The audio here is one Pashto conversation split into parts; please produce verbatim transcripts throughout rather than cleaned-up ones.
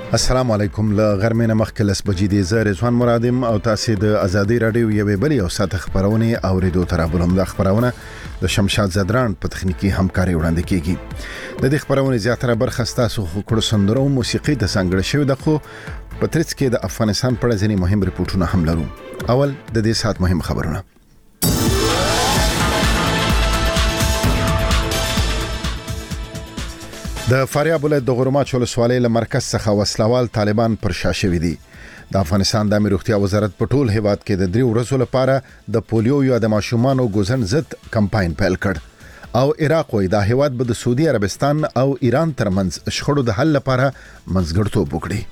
السلام علیکم. له غرمې مخکې لس بجې دي. زه رضوان مرادم او تاسو د ازادي رادیو یوې بلې او ساته خبرونه اوریدو تر بلوم د خبرونه د شمشاد زدران په تخنیکی همکاري وړاندې کیږي. د دې خبرونه زیاتره برخه تاسو خو کړو سندرو موسیقي د څنګه شوی د خو په ترڅ کې د افغانستان په اړه ځینې مهم ریپورتونه هم لرو. اول د دې سات مهم خبرونه. د فاریاب ولایت د غورماچ ولسوالۍ له مرکز څخه وسلوال طالبان پر شا شوي دي. د افغانستان د عامه روغتیا وزارت په ټول هیواد کې د درې ورځو لپاره د پولیو یا د ماشومانو ګوزن ضد کمپاین پیل کړ او عراق وایي د هیواد به د سعودي عربستان او ایران ترمنځ شخړو د حل لپاره منځګړیتوب وکړي.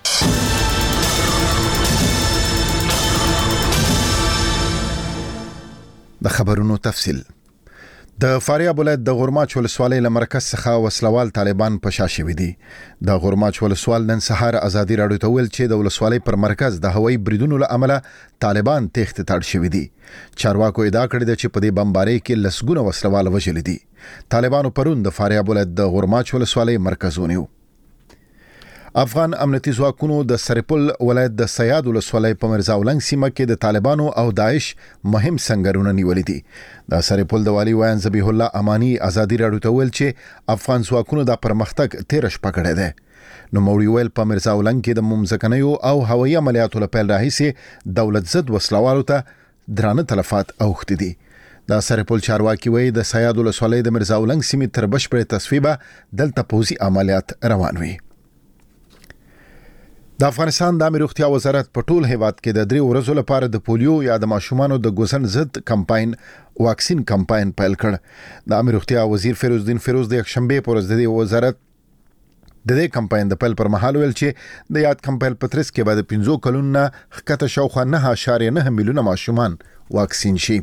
د خبرونو تفصیل. د فاریاب ولایت د غورماچ ولسوالۍ له مرکز څخه وسلوال طالبان په شا شوي دي. د غورماچ ولسوال نن سهار ازادي راډیو ته ویل چې د ولسوالۍ پر مرکز د هوایي بریدونو له امله طالبان تېښتې ته اړ شوي دي. چارواکو ادعا کړې ده چې په دې بمبارۍ کې لسګونه وسلوال وژل دي. طالبانو پرون د فاریاب ولایت د غورماچ ولسوالۍ مرکز ونیو. افغان امنیتي ځواکونو د سرپل ولایت د سیاد ولسوالۍ په مرزا ولنګ سیمه کې د طالبانو او داعش مهم سنگرونه نیولې دي. د سرپل د والی وایان ذبیح الله امانی ازادي راډیو ته ویل چې افغان ځواکونو د پرمختګ تیر شپه کړی دی. نو موري ویل په مرزا ولنګ کې د ممزکنیو او هوایي عملیاتو لپاره راهیسي دولت ضد وسلوالو ته درانه تلفات اوښتي دي. د سرپل چارواکي وایي د سیاد ولسوالۍ د مرزا ولنګ سیمې تر بشپړې تصفیه دلته پوځي عملیات روان وي. د افغانستان د عامه روغتیا وزارت په ټول هیواد کې د درې ورځو لپاره د پولیو یا د ماشومانو د ګوزن ضد کمپاین واکسین کمپاین پیل کړ. د عامه روغتیا وزیر فیروز الدین فیروز د یکشنبه پر ورځ د وزارت د دې کمپاین د پیل پر مهال ویل چې د یاد کمپاین په ترڅ کې بعد پنځو کلونو خکته شاوخوا نه اشاریه نه میلیونه ماشومان واکسین شي.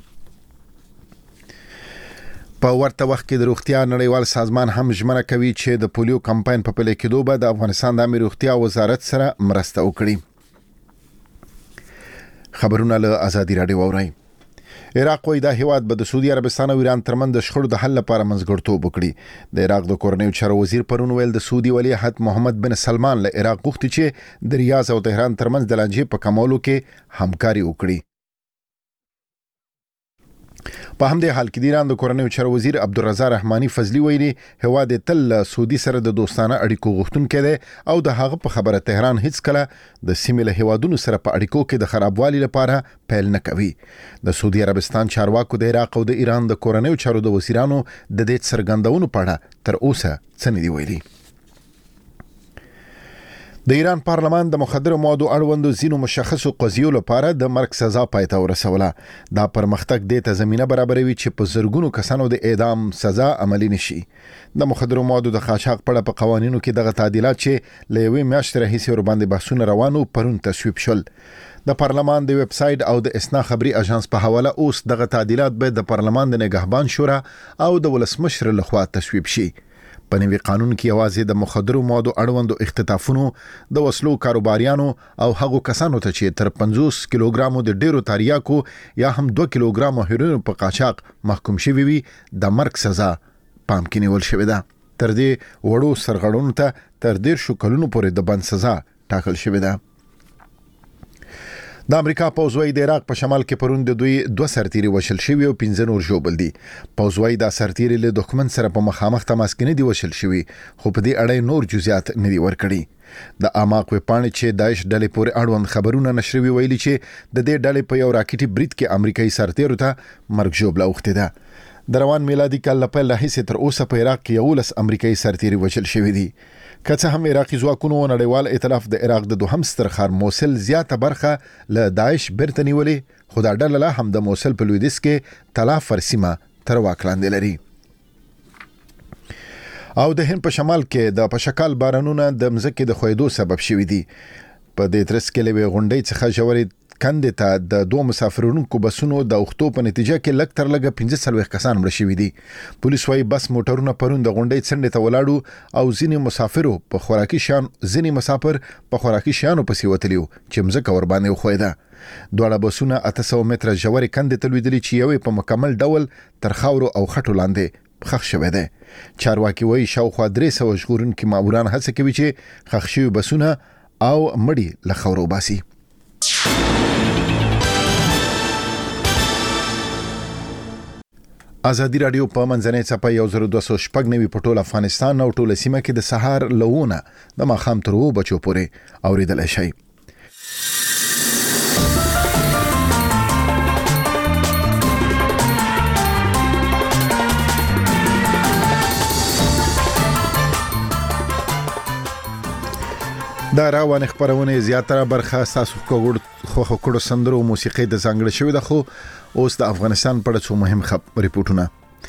په ورته وخت کې د روغتیا نړیوال سازمان هم ژمنه کوي چې د پولیو کمپاین په پلي کېدو به د افغانستان د عامه روغتیا وزارت سره مرسته وکړي. خبرونه له ازادي راډیو اورئ. عراق وایي د هیواد به د سعودي عربستان او ایران ترمنځ د شخړو د حل لپاره منځګړیتوب وکړي. د عراق د کورنیو چارو وزیر پرون ویل د سعودي ولیعهد محمد بن سلمان له عراق غوښتي چې د ریاض او تهران ترمنځ د لانجې په کمولو کې همکاري وکړي. په همدې حال کې د ایران د کورنیو چارو وزیر عبدالرضا رحماني فضلی ویلي هیواد تل سعودي سره د دوستانه اړیکو غوښتونکی دی او د هغه په خبره تهران هیڅ کله د سیمې له هیوادونو سره په اړیکو کې د خرابوالي لپاره پیل نه کوي. د سعودي عربستان چارواکو د عراق او د ایران د کورنیو چارو د وزیرانو د دې څرګندونو په اړه تر اوسه څه نه دي ویلي. د ایران پارلمان د مخدر موادو اړوند ځینو مشخصو قضیو لپاره د مرګ سزا پای ته ورسوله. دا پرمختګ دې ته زمينه برابروي چې په زرګونو کسانو د اعدام سزا عملي نشي. د مخدر موادو د قاچاق په اړه په قوانینو کې دغه تعدیلات چې له یوې میاشتې راهیسې ور باندې بحثونه روانو پرون تصویب شول. د پارلمان د ویب سایټ او د اسنا خبري اژانس په حواله اوس دغه تعدیلات به د پارلمان د نگهبان شورا او د ولسمشر لخوا تصویب شي. په نوي قانون کې یوازې د مخدرو موادو اړوندو اختطافونو د وسلو کاروباریانو او هغو کسانو ته چې تر پنځوس کیلوګرامو د ډیرو تریاکو یا هم دوه کیلوګرامو هیروین په قاچاق محکوم شوی وي د مرګ سزا پام کې نیول شوې ده. تر دې وړو سرغړونو ته تر ډیر شو کلونو پورې د بند سزا ټاکل شوې ده. د امریکا پوځوي د عراق په شمال کې پرون د دوی دوه سرتیري وشل شوی او پنځه نور ژوبل دي. پوځوي د سرتیري له دښمن سره په مخامخ تماس کې نه دی وشل شوی خو په دې اړه نور جزئیات نه دی ورکړي. د اماق وپاڼې چې داعش ډلې پورې اړوند خبرونه نشروي ویلي چې د دې ډلې په یو راکټي برید کې امریکایي سرتیرو ته مرګ ژوبله اوښتې ده. د روان میلادي کال له پیل راهیسې تر اوسه په عراق کې یولس امریکایي سرتیري وشل شوی دي. که څه هم عراقي ځواکونو نړیوال ائتلاف د عراق د دوهم ستر ښار موصل زیاته برخه له داعش بیرته نیولې خو دا ډله لا هم د موصل په لویدیځ کې تلافر سیمه تر واک لاندې لري. او د هند په شمال کې د پشکال بارانونه د مځکې د خویدو سبب شوي دي. په دې ترڅ کې له غونډۍ څخه ژورې کندې ته د دوه مسافرونکو بسونو د اوختو په نتیجه کې لږ تر لږه پنځه څلوېښت کسان مړه شوي دي. پولیس وايي بس موټرونه پرون د غونډۍ څنډې ته ولاړو او ځینې مسافرو په خوراکي شیان ځینې مسافر په خوراکي شیانو پسې وتلي وو چې مځکه ور باندې وښویده. دواړه بسونه اته سوه متره ژورې کندې ته لوېدلي چې یوې په مکمل ډول تر خاورو او خټو لاندې خښ شوی دی. چارواکي وایي شاوخوا درې سوه ژغورونکي ماموران هڅه کوي چې ښخ شوي بسونه او مړي له خاورو وباسي. ازادي رادیو په منځنۍ څپه یو زر دوه سوه شپږ نوي په ټول افغانستان او ټوله سیمه کې د سهار لوونه د ماښام تر اوو بجو پورې اورېدلی شئ. دا راوانه خبرونه زیاتره برخه تاسو کوګړ خو کړو سندرو موسیقي د ځانګړي شوی د خو اوس د افغانستان په اړه څو مهم خبر ریپورتونه.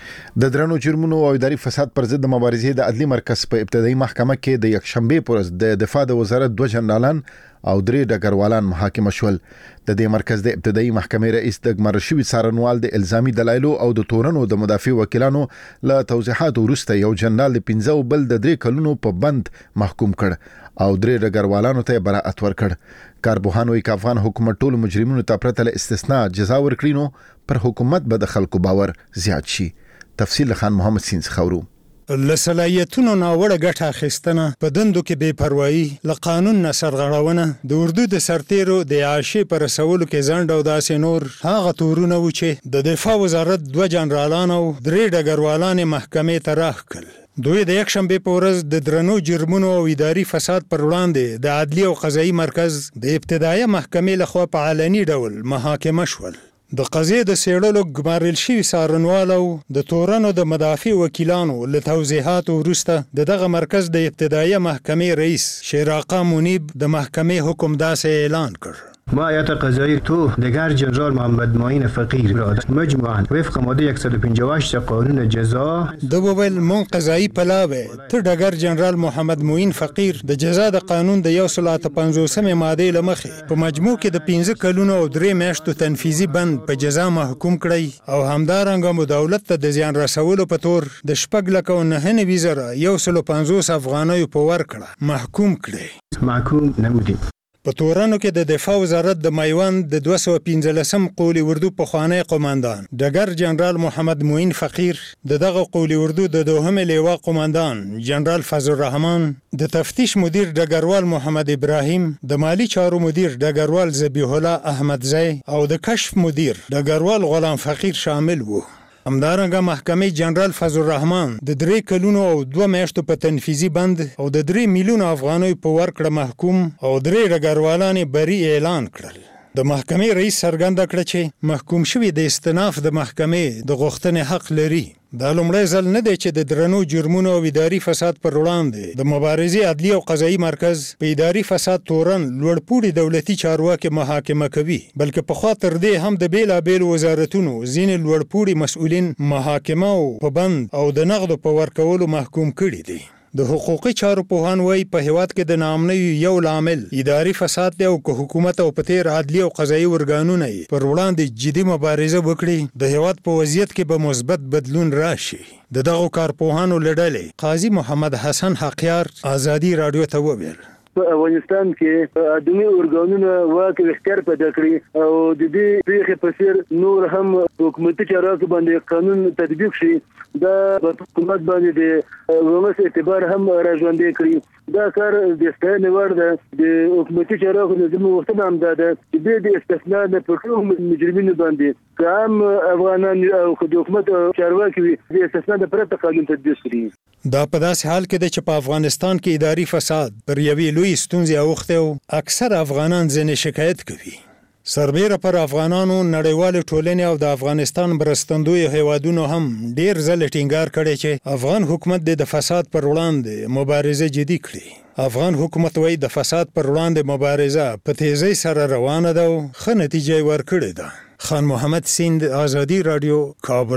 د درنو جرمونو او اداري فساد پر ضد د مبارزې د عدلي مرکز په ابتدایي محکمه کې د یکشنبه پر ورځ د دفاع د وزارت دوه جنرالان او درې ډګروالان محاکمه شول. د دې مرکز د ابتدایي محکمې رئیس د ګمارشوي څارنوال د الزامي دلایلو او د تورنو د مدافع وکیلانو له توضیحات وروسته یو جنرال د پنځه بل د درې کلونو په بند محکوم کړ او درې ډګروالانو ته براءت ورکړ. کارپوهان وایي چې افغان حکومت ټول مجرمینو ته پرته له استثناء جزا ورکړي نو پر حکومت به د خلکو باور زیات شي. تفصیل خان محمد سین خورو. لسلایتونو ناوړه ګټه اخیستنه په دندو کې بې پروايي له قانون نه سرغړونه د اردو د سرتیرو د عاشې پر رسولو کې ځنډ او داسې نور هغه تورونه و چې د دفاع وزارت دوه جنرالان او درې ډګروالان محکمې ته راغکل. دوی د یکشنبه په ورځ د درنو جرمونو او اداري فساد پر وړاندې د عدلي او قضایي مرکز د ابتدایي محکمې لخوا په علني ډول محاکمه شول. د قضیې د سیړلو ګمارل شوي څارنوالو د تورنو د مدافع وکیلانو له توضیحاتو وروسته د دغه مرکز د ابتدایي محکمې رئیس شیراقا منیب د محکمې حکم داسې اعلان کړ: ما هیئت قضایی تو دگر جنرال محمد معین فقیر را مجموعاً وفق ماده صد و پنجاه و هشت قانون جزا د وویل مون قضایی پلاوه ته ډګر جنرال محمد معین فقیر د جزا د قانون د یو سل اته پنځوسمې ماده لمخې په مجموع کې د پنځه کلونو او درې میاشتو تنفیذي بند په جزا محکوم کړی او همدارنګه مو دولت ته د زیان رسولو په تور د شپږ لک او نهه نوي زره یو سل پنځوس افغانیو په ورکړه محکوم کړي. محکوم نمودي. په تورنو کې د دفاع وزارت د میوند د دوه سوه پنځلسم قولي اردو پخوانی قوماندان ډګر جنرال محمد معین فقیر د دغه قولي اردو د دوهمې لیوا قوماندان جنرال فضل الرحمن د تفتیش مدیر ډګروال محمد ابراهیم د مالی چارو مدیر ډګروال ذبیح الله احمدزی او د کشف مدیر ډګروال غلام فقیر شامل وو. همدارنګه محکمې جنرال فضل الرحمن د درې کلونو او دوه میاشتو په تنفیذي بند او د درې میلیونو افغانیو په ورکړه محکوم او درې ډګروالان بری اعلان کړل. د محکمې رئیس څرګنده کړه چې محکوم شوي د استئناف د محکمې د غوښتنې حق لري. دا لومړی ځل نه دی چې د درنو جرمونو او اداري فساد پر وړاندې د مبارزې عدلي او قضایي مرکز په اداري فساد تورن لوړپوړي دولتي چارواکي محاکمه کوي، بلکې پخوا تر دې هم د بیلابیلو وزارتونو ځینې لوړپوړي مسؤلین محاکمه او په بند او د نغدو په ورکولو محکوم کړي دي. د حقوقي چارو پوهان وایي په هیواد کې د ناامنۍ یو لامل اداري فساد دی او که حکومت او په تیر عدلي او قضایي ارګانونه یې پر وړاندې جدي مبارزه وکړي د هیواد په وضعیت کې به مثبت بدلون راشي. د دغو کارپوهانو له ډلې قاضي محمد حسن حقیار ازادي رادیو ته وویل: په افغانستان کې ادمي ارګانونه واک اختیار پیدا کړی او د دې پیښې په څیر نور هم حکومتي چارواکو باندې قانون تطبیق شي. دا حکومت باندې د ولس اعتبار هم راژوندی کړی. دا کار د ستاینې وړ ده. د حکومتي چارواکو نه زموږ غوښتنه همدا ده چې دوی د استثناء نه په ټولو مجرمینو باندې که هم افغانان او که د حکومت چارواکي وي د استثناء نه پرته قانون تطبیق کړي. دا په داسې حال کې ده چې په افغانستان کې اداري فساد پر یوې لوی ستونزې اوښتی او اکثر افغانان ځینې شکایت کوي. سربیره پر افغانانو نړیوال ټولنې او د افغانستان مرستندوی هیوادونو هم ډیر ځل ټینګار کړي چې افغان حکومت د فساد پر وړاندې مبارزه جدي کړي. افغان حکومت وایي د فساد پر وړاندې مبارزه په تیزی سره روانه ده او ښه نتیجه ورکړې ده. خان محمد سیند، آزادي رادیو، کابل.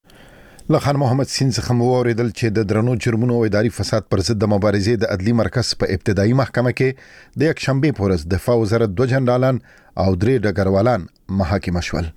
له خان محمد سین څخه مو اوریدل چې د درنو جرمونو او اداري فساد پر ضد د مبارزې د عدلي مرکز په ابتدایي محکمه کې د یکشنبه په ورځ دفاع وزارت دوه جنرالان او درې ډګروالان محاکمه شول.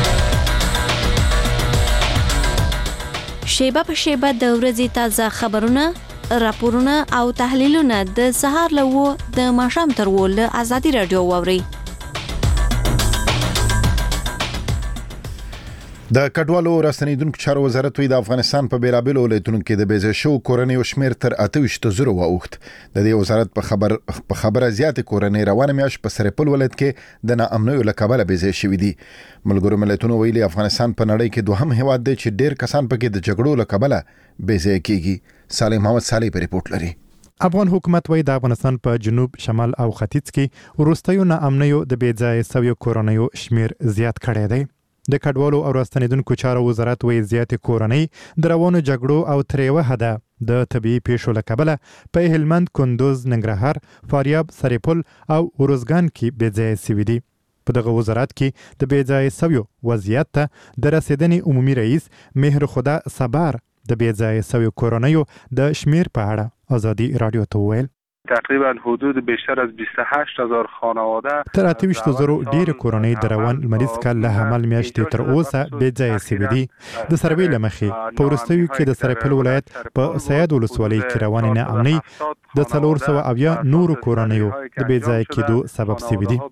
شیبه په شیبه د ورځې تازه خبرونه، راپورونه او تحلیلونه د سهار له و د ماښام تر و له آزادي رادیو واوري. د کډوالو راستنیدونکو چارو وزارت وی د افغانستان په بیلابېلو ولایتونو کې د بیځای شو کورنیو شمیر تر اته ویشت زره واوښت. د دې وزارت په خبر په خبره زیاتې کورنۍ روانه میاشت په سرپل ولایت کې د ناامنیو له کبله بیځای شوي دي. ملګرو ملتونو ویلي افغانستان په نړۍ کې دوهم هیواد دی چې ډېر کسان پکې د جګړو له کبله بیځای کیږي. صالح محمد صالح په ریپورت لري. افغان حکومت وایي د افغانستان په جنوب، شمال او ختیځ کې وروستیو ناامنیو د بیځای سویو کورنیو شمیر زیات کړی دی. د کډوالو او راستنیدونکو چارو وزارت وایي زیاتې کورنۍ د روانو جګړو او ترې وهده د طبیعي پیښو له کبله په هلمند، کندوز، ننګرهار، فاریاب، سرپل او ارزګان کې بیځایه سوي دي. په دغه وزارت کې د بیځایه سویو وضعیت ته د رسیدنې عمومي رئیس مهر خدا صبار د بیځایه سویو کورنیو د شمیر په اړه ازادي رادیو ته وویل. تقریبا حدود بیشتر از بیست و هشت هزار خانواده تر اته ویشت زره ډېر کورنۍ د روان لمریز کال له حمل میاشتې تر اوسه بې ځایه سوي دي. د سروې له مخې په وروستیو کې د سرپل ولایت په سیاد ولسوالۍ کې روانې ناامنۍ د څلور سوه اویا نورو کورنیو د بې ځایه کېدو سبب سوي دي.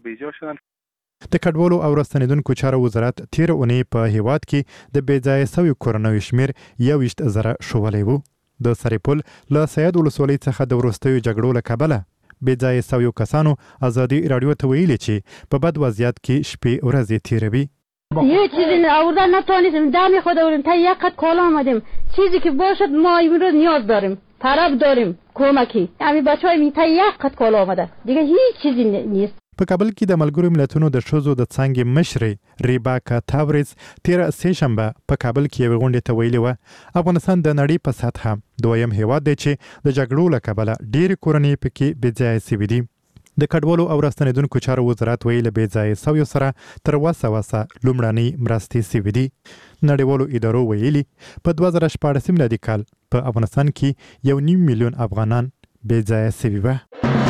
د کډوالو او راستنیدونکو چارو وزارت تېره اونۍ په هیواد کې د بې ځایه سویو کورنیو شمیر یو ویشت زره ښوولی و. د سرپل له سیاد ولسوالۍ څخه د وروستیو جګړو له کبله بې ځایه سویو کسانو ازادي رادیو ته ویلي چې په بد وضعیت کې شپې ورځې تیروي. یه چیزی آوردن نتونستیم، دم خودمون تا یک قد کالا آمدیم، چیزی که باشد ما امروز نیاز داریم، طلب داریم کمکی. همین بچه‌های می تا یک قد کالا آمده، دیگه هیچ چیزی نیست. په کابل کې د ملګرو ملتونو د ښځو د څانګې مشرې ریباکا تاوریز تیره سه شنبه په کابل کې یوې غونډې ته ویلي وه افغانستان د نړۍ په سطحه دویم هیواد دی چې د جګړو له کبله ډېرې کورنۍ پکې بېځایه سوي دي. د کډوالو او راستنیدونکو چارو وزارت ویلي له بېځایه سویو سره تر وسه وسه لومړنۍ مرستې سوي دي. نړیوالو ادارو ویلي په دوه زره شپاړسم میلادي کال په افغانستان کې یو نیم میلیون افغانان بېځایه سوي وه.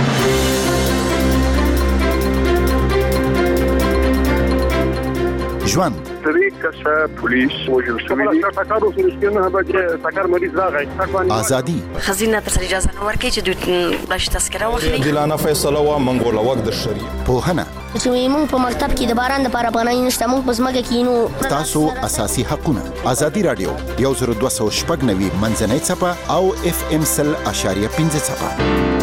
ژوند درې کسه پولیس وژل شوي دي. سکر اوس رښتینه به چې سکر مریض راغی. ازادي خزینه تر اجازه نه ورکړي چې دوی بلش تذکره واخلي. دلانه فیصله وا منګول وخت د شری پوهنه چې موږ په مکتب کې د باران د لپاره پناه نشته، موږ په ځمکه کې نو تاسو اساسي حقونه. ازادي رادیو یو زر دوه سوه شپږ نوي منځنۍ څپه او اف ام سل اشاریه پنځه څپه.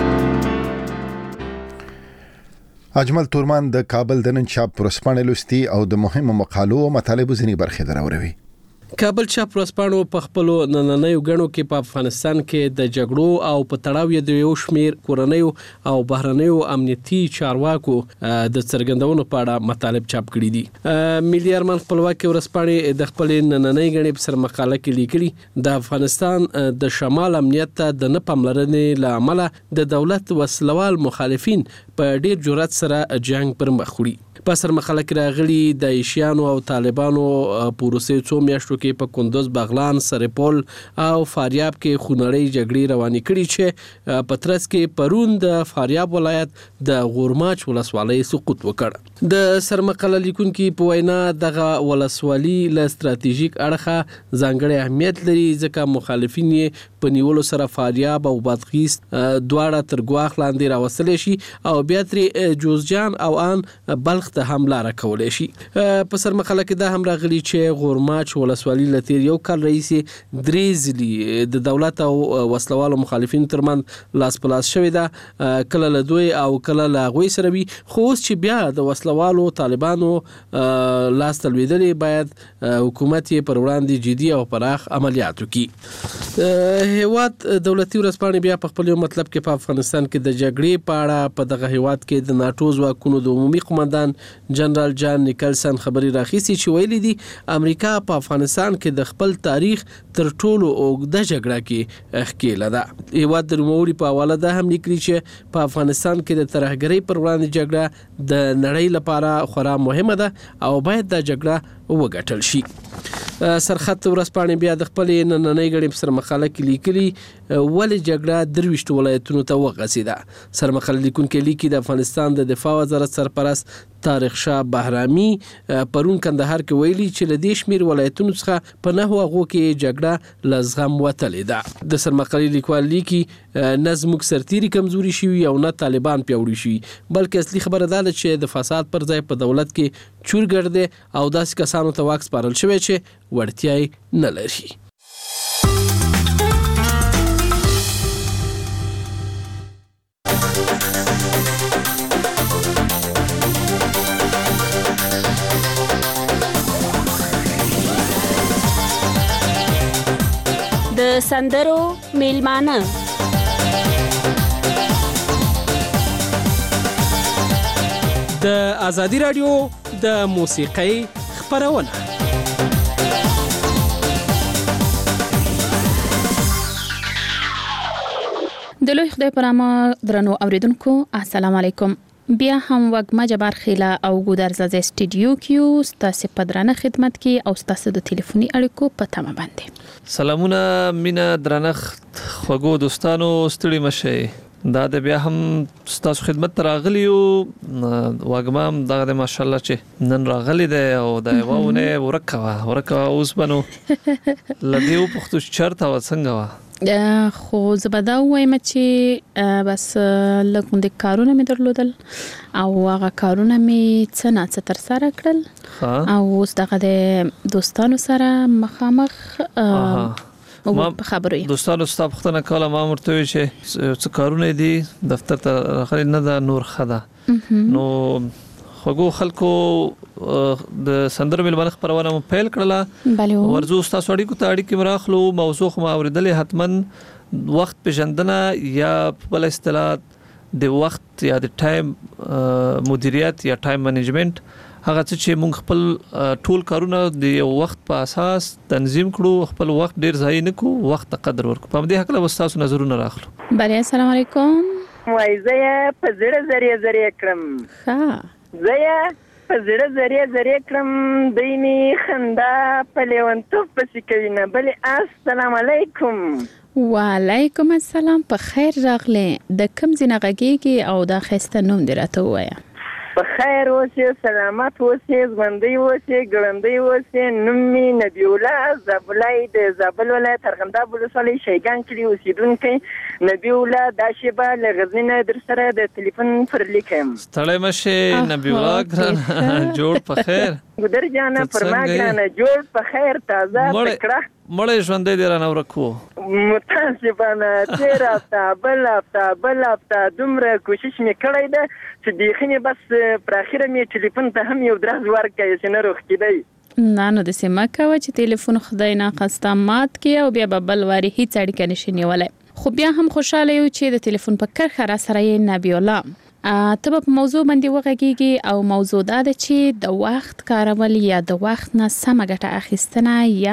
اجمل تورمان د کابل د نن چاپ ورسپانې لوستي او د مهمو مقالو او مطالبو ځینې برخې دراوروي. کابل چاپ ورسپانو په خپلو نننیو غنو کې په افغانستان کې د جګړو او په تړاو یې د یو شمیر کورنیو او بهرنیو امنیتي چارواکو د څرګندونو په اړه مطالب چاپ کړي دي. ملي ارمان خپلواکي ورسپانې د خپل نننۍ غنې په سر مقاله کې لیکلي د افغانستان د شمال امنیت ته د نه پاملرنې له امله د دولت وسلوال مخالفین په ډیر جرأت سره جنگ پر مخ وړي. په سر مقاله کې راغلي د ایشیانو او طالبانو پروسې څو میاشتو کې په کندوز، بغلان، سرپل او فاریاب کې خونړۍ جګړې روانې کړي چې په ترڅ کې پرون د فاریاب ولایت د غورماچ ولسوالۍ سقوط وکړ. د سر مقاله لیکونکي په وینا دغه ولسوالي له ستراتیژیک اړخه ځانګړی اهمیت لري ځکه مخالفین یې په نیولو سره فاریاب او بادغیس دواړه تر ګواښ لاندې راوستلی شي او بیا ترې جوزجان او ان بلخ ته هم لاره کولی شي. په سر مقاله کې دا هم راغلي چې غورماچ ولسوالي له تیر یو کال راهیسې درې ځلې د دولت او وسلوالو مخالفینو ترمنځ لاس په لاس شوې ده، کله له دوی او کله له هغوی سره وي. خو اوس چې بیا د وسلوالو طالبانو لاس ته لوېدلې، باید حکومت یې پر وړاندې جدي او پراخ عملیات وکړي. هیواد دولتي ورځپاڼې بیا په خپل یو مطلب کې په افغانستان کې د جګړې په اړه په دغه هیواد کې د ناټو ځواکونو د عمومي قومندان جنرال جان نیکلسن خبري راخیسي چې ویلي دي امریکا په افغانستان کې د خپل تاریخ تر ټولو اوږده جګړه کې ښکېله ده. هیواد د نوموړي په حواله دا هم لیکلي چې په افغانستان کې د ترهګرۍ پر وړاندې جګړه د نړۍ لپاره خورا مهمه ده او باید دا جګړه وګټل شي. سرخط ورځپاڼې بیا د خپل نننۍ غړي په سر مقاله کې لیکلي ولې جګړه درويشت ولایتونو ته وغځېده. سر مقاله لیکونکي لیکي د افغانستان د دفاع وزارت سرپرست طارق شاه بهرامي پرون کندهار کې ویلي چې له دې شمیر ولایتونو څخه په نهو هغو کې جګړه لزغم وتلې ده. د سرمقالي لیکوال لیکي نه زموږ سرتیري کمزوري شوي او نه طالبان پیاوړي شوي، بلکې اصلي خبره دا ده چې د فساد پر ځای په دولت کې چورګر دی او داسې کسانو ته واک سپارل شوی چې وړتیا یې نه لري. د سندرو میلمانه د ازادي رادیو د موسیقۍ خپرونه. د لوی خدای په نامه درنو اوریدونکو السلام علیکم. بیا هم وګما جبار خیلا او ګودرزاز سټوډیو کیو ستاسو په درنه خدمت کې او ستاسو د ټلیفوني اړیکو په تمه باندې. سلامونه مینا درنښت خوګو دوستانو ستړي مشه. دا د بیا هم ستاسو خدمت ته راغلی یو وګما دغه ماشاءالله چې نن راغلی دی او د یوونه ورکوا ورکوا اوس بنو لدیو پختو چرته وڅنګه وا خو زبدا وایم چې بس لکه د کارونه مې درلودل او هغه کارونه مې څه نه څه تر سره کړل او اوس دغه د دوستانو سره مخامخ ما خبرې دوستانو ستاسو پختنه کوله ما مرته چې څه کارونه دي دفتر ته راغلی نه دا نور خدا نو خوګو خلکو د سندرو ملمنه خبرونه مو پیل کړله ورزو تاسو اړیکو ته اړیکې مراخلو موضوع خو اوریدلې حتمن وخت پېژندنه یا بل اصطلاح د وخت یا د ټایم مدیریت یا ټایم منیجمنت هغه چې موږ خپل ټول کارونه د یو وخت په اساس تنظیم کړو، خپل وخت ډیر ضایع نه کړو، وخت ته قدر ورکړو. په دې حق له تاسو نظرونه راخلو. بله السلام علیکم. وای زه په زړه زریه زریه کړم. ها زه په زړه زریه زریه کړم دیني خندا په لیونتوب پسې کوي نه بلې السلام علیکم. وعلیکم السلام. په خیر راغله. د کوم ځای غږیږي او دا خسته نوم دی راته وایا؟ په خیر اوسې، سلامت اوسې، ژوندۍ اوسې، ګړندۍ اوسې. نوم مې نبی الله زابلای د زابل ولایت ارغنداب ولسوالۍ شیګان کلي اوسېدونکی نبی الله دا شیبه له غزني در سره د ټلیفون پر لیکم. ستړی مشه نبی الله ګران جوړ په خیر. ګدر جانا پرما ګرانه جوړ په خیر تازه تکړه مړې ژوندۍ دی رانه ورکو. متاسفانه تیر هفته بل هفته بل هفته دومره کوشش مې کړی ده چې بیخي مې بس پر اخره مې ټلیفون ته هم یو درز ورکړی چې نه روغ کېدی. نه نو داسې مه کوه چې ټلیفون خدای ناخواسته مات کړي او بیا به بل وارې هیڅ اړیکه نشي نیولی. خو بیا هم خوشحاله یو چې د ټلیفون په کرښه را سره یې نبی الله ته به په موضوع باندې وغږیږي او موضوع دا ده چې د وخت کارول یا د وخت نه سمه ګټه اخیستنه یا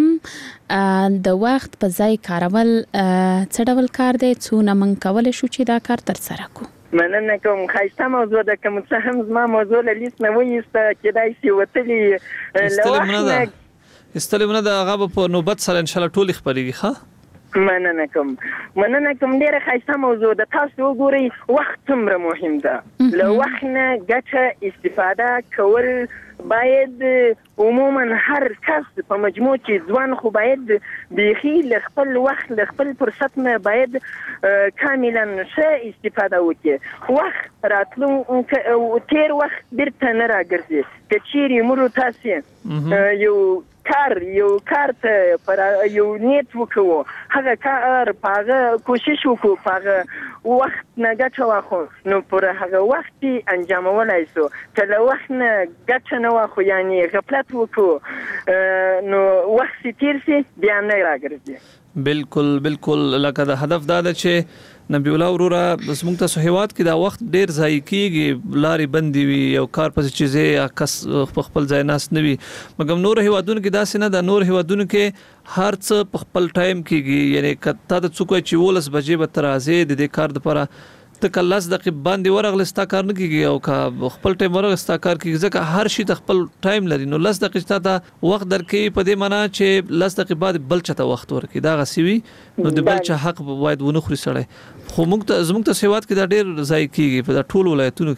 هم د وخت په ځای کارول څه ډول کار دی، څونه موږ کولی شو چې دا کار ترسره کړو. مننه کوم. ښایسته موضوع ده. که څه هم زما موضوع له لیست نه وایسته کېدای شي وتلي له وخت نه ایستلې مونه د هغه په نوبت سره انشاءالله ټولې خپرېږي. ښه مننه کوم مننه کوم. ډیره ښایسته موضوع ده. تاسو وګورئ وخت څومره مهم ده. له وخت نه ګټه استفاده کول باید عموما هر کس په مجموع کې ځوان خو باید بیخي له خپل وخت له خپل فرصت نه باید کاملا ښه استفاده وکړي. وخت راتلو تیر وخت بیرته نه راګرځي. که چیرې موږ تاسې یو کار یو کار ته پر یو نیت وکړو، هغه کار په هغه کوشش وکړو، په هغه وخت نه ګټه واخلو نو پر هغه وخت انجامولای شو. که له وخت نه ګټه نه واخلو یعنی غفلت وکړو نو وخت تیر شي بیا نه راګرځي. بالکل بالکل. لکه د هدف دا ده چې نبی الله وروره زموږ تاسو هیواد کې دا وخت ډیر ضایع کیږي، لارې بندې وي، یو کار پسې چیزې یا کس په خپل ځای ناست نه وي. مګر نور هیوادونو کې داسې نه ده. نور هیوادونو کې هر څه په خپل ټایم کیږي. یعنی کته د څوک چې ولس بجې به تر ازې د دې کار لپاره ته کلاس دقیق باندې ورغل ستا کار نه کیږي او کا خپل ټایم ورغل ستا کار کیږي ځکه هر شي ته خپل ټایم لري. نو لس دقیقه ته وخت درکې په دې معنی چې لس دقیقه بعد بل چاته وخت ورکې دا غسیوي نو د بل چا حق باید ونه خوري سړی. خو موږ ته زموږ ته سیوات کې دا ډیر ځای کیږي په ټول ولایتونو کې.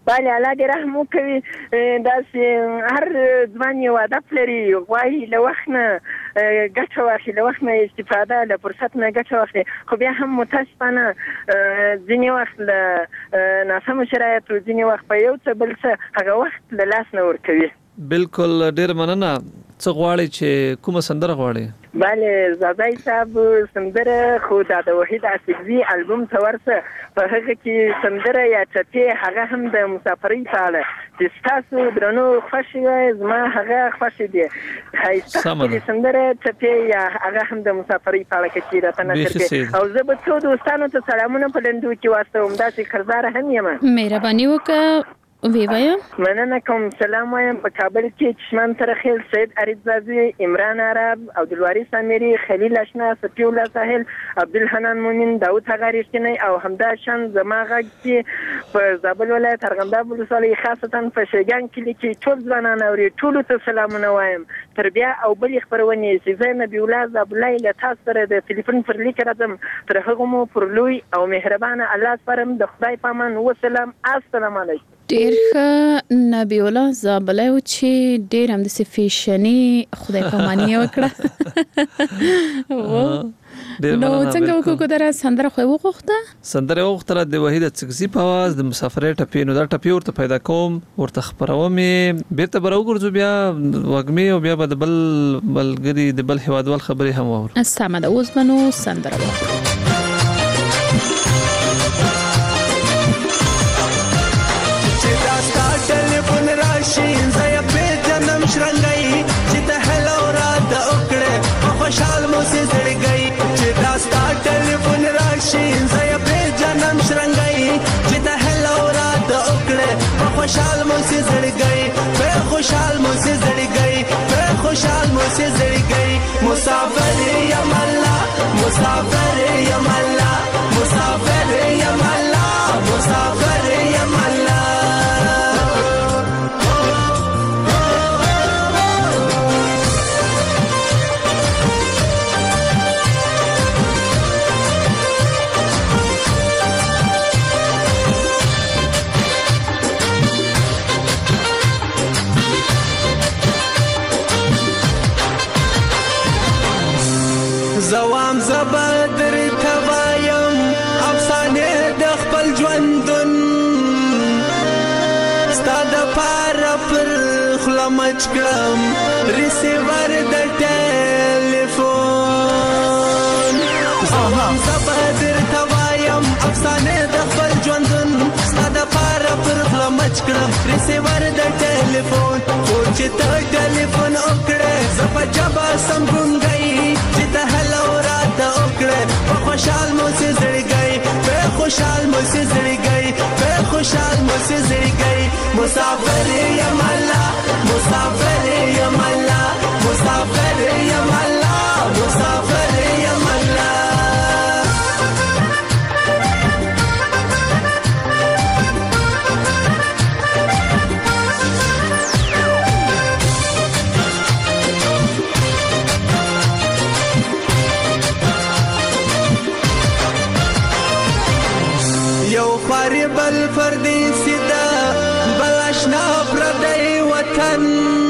بله الله دې رحم وکړي. داسې هر ځوان یو هدف لري، غواړي له وخت نه ګټه واخلي، له وخت نه استفاده، له فرصت نه ګټه واخلي، خو بیا هم متاسفانه ځینې وخت له ناسمو شرایطو، ځینې وخت په یو څه بل څه هغه وخت له لاس نه ورکوي. بالکل ډېر مننه. څه غواړي چې کومه سندره غواړي؟ بله زازای صاحب سندره خو دا د وحید اصلي البوم ته ورسه، په هغه کې سندره یا چټي هغه هم د مسافرۍ په اړه چې ستاسو درنو خوښ وي، زما هغه خوښ دي. ښایسته سندره چټي یا هغه هم د مسافرۍ په اړه کې راته نشر کړي. او زه به څو دوستانو ته سلامونه په لندو کې واستوم، داسې خرزاره هم یم. مهرباني وکړه وی وایم. مننه کوم. سلام وایم په کابل کې چشمان ترخیل، سید عریضزادی، عمران عرب، عبدالوارث امیری، خلیل اشنا، صفی الله ساحل، عبدالحنان مومن، داود هغه رښتینی او همدا شان زما غږ چې په زابل ولایت ارغنداب ولسوالۍ خاصتا په شیګان کلي کې ټول ځوانان اوري، ټولو ته سلامونه وایم. تر بیا او بلې خپرونې چې زه نبي الله زابلای له تاسو سره د ټلیفون پر لیک راځم، تر هغه مو پر لوی او مهربانه الله سپارم. د خدای په امان. وسلام. السلام علیکم. ډیر ښه نبی الله زابلای و چې ډیر هم د سفیشنی خدای پامانی وکړه. نو څنګه وکړو دره سندره خو وغوښته؟ سندره وغوښته د وحید اصلي په आवाज د مسافرۍ ټپی. نو دا ټپی ورته پیدا کوم، ورته خبروم، بیرته به راوګرځو بیا وګمې او بیا به د بل ملګري د بل هیوادوال خبرې هم واورو. سمه ده. اوس به نو سندره وکړو. ټلیفون راشي زه په جنم شرنګي چې ته هلو را د وکړه خوشحال مو سي زړګي، چې دا ستا ټلیفون راشي زه په جنم شرنګي چې ته هلو را د وکړه خوشحال مو سي زړګي، په خوشحال مو سي زړګي، په خوشحال مو سي زړګي. مسافر یم الله، مسافر یم الله، مسافر یم الله، مسافر یم الله. زوام زبدر توایم افسانه د خپل ژوندون، ستاد پار پر خلمچ کړم ریسیور د ټلیفون. زوام زبدر توایم افسانه د خپل ژوندون، ستاد پار پر خلمچ کړم ریسیور د ټلیفون. خو چې ته ټلیفون وکړې زه په جبا سم ګونګی، چې ته هلو را د وکړې په خوشحال مو سي زړګي، په خوشحال مو سي زړګي، په خوشحال مو سي زړګي. مسافر یم الله، مسافر یم الله، مسافر یم الله، مسافر یم الله. خواري بل فردي سيدا بلاشنا پردي وطن،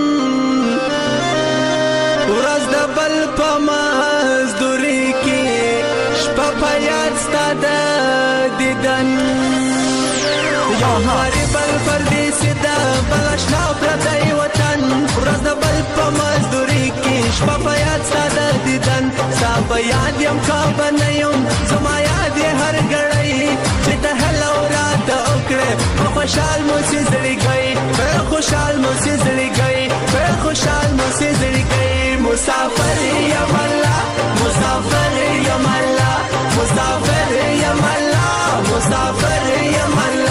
ورځ د بل په مزدوري کې شپه په یاد ستا د دیدن. یو خواري بل فردي سيدا بلاشنا پردي وطن، ورځ د بل په مزدوري کې شپه په یاد ستا د دیدن. ستا په یاد یم کابه نه یم زما یاد یې هر ګړی، چې ته هلو را د وکړې په خوشحال مو سي زړګي، په خوشحال مو سي زړګي، په خوشحال مو سي زړګي. مسافر یم الله، مسافر یم الله، مسافر یم الله، مسافر یم الله.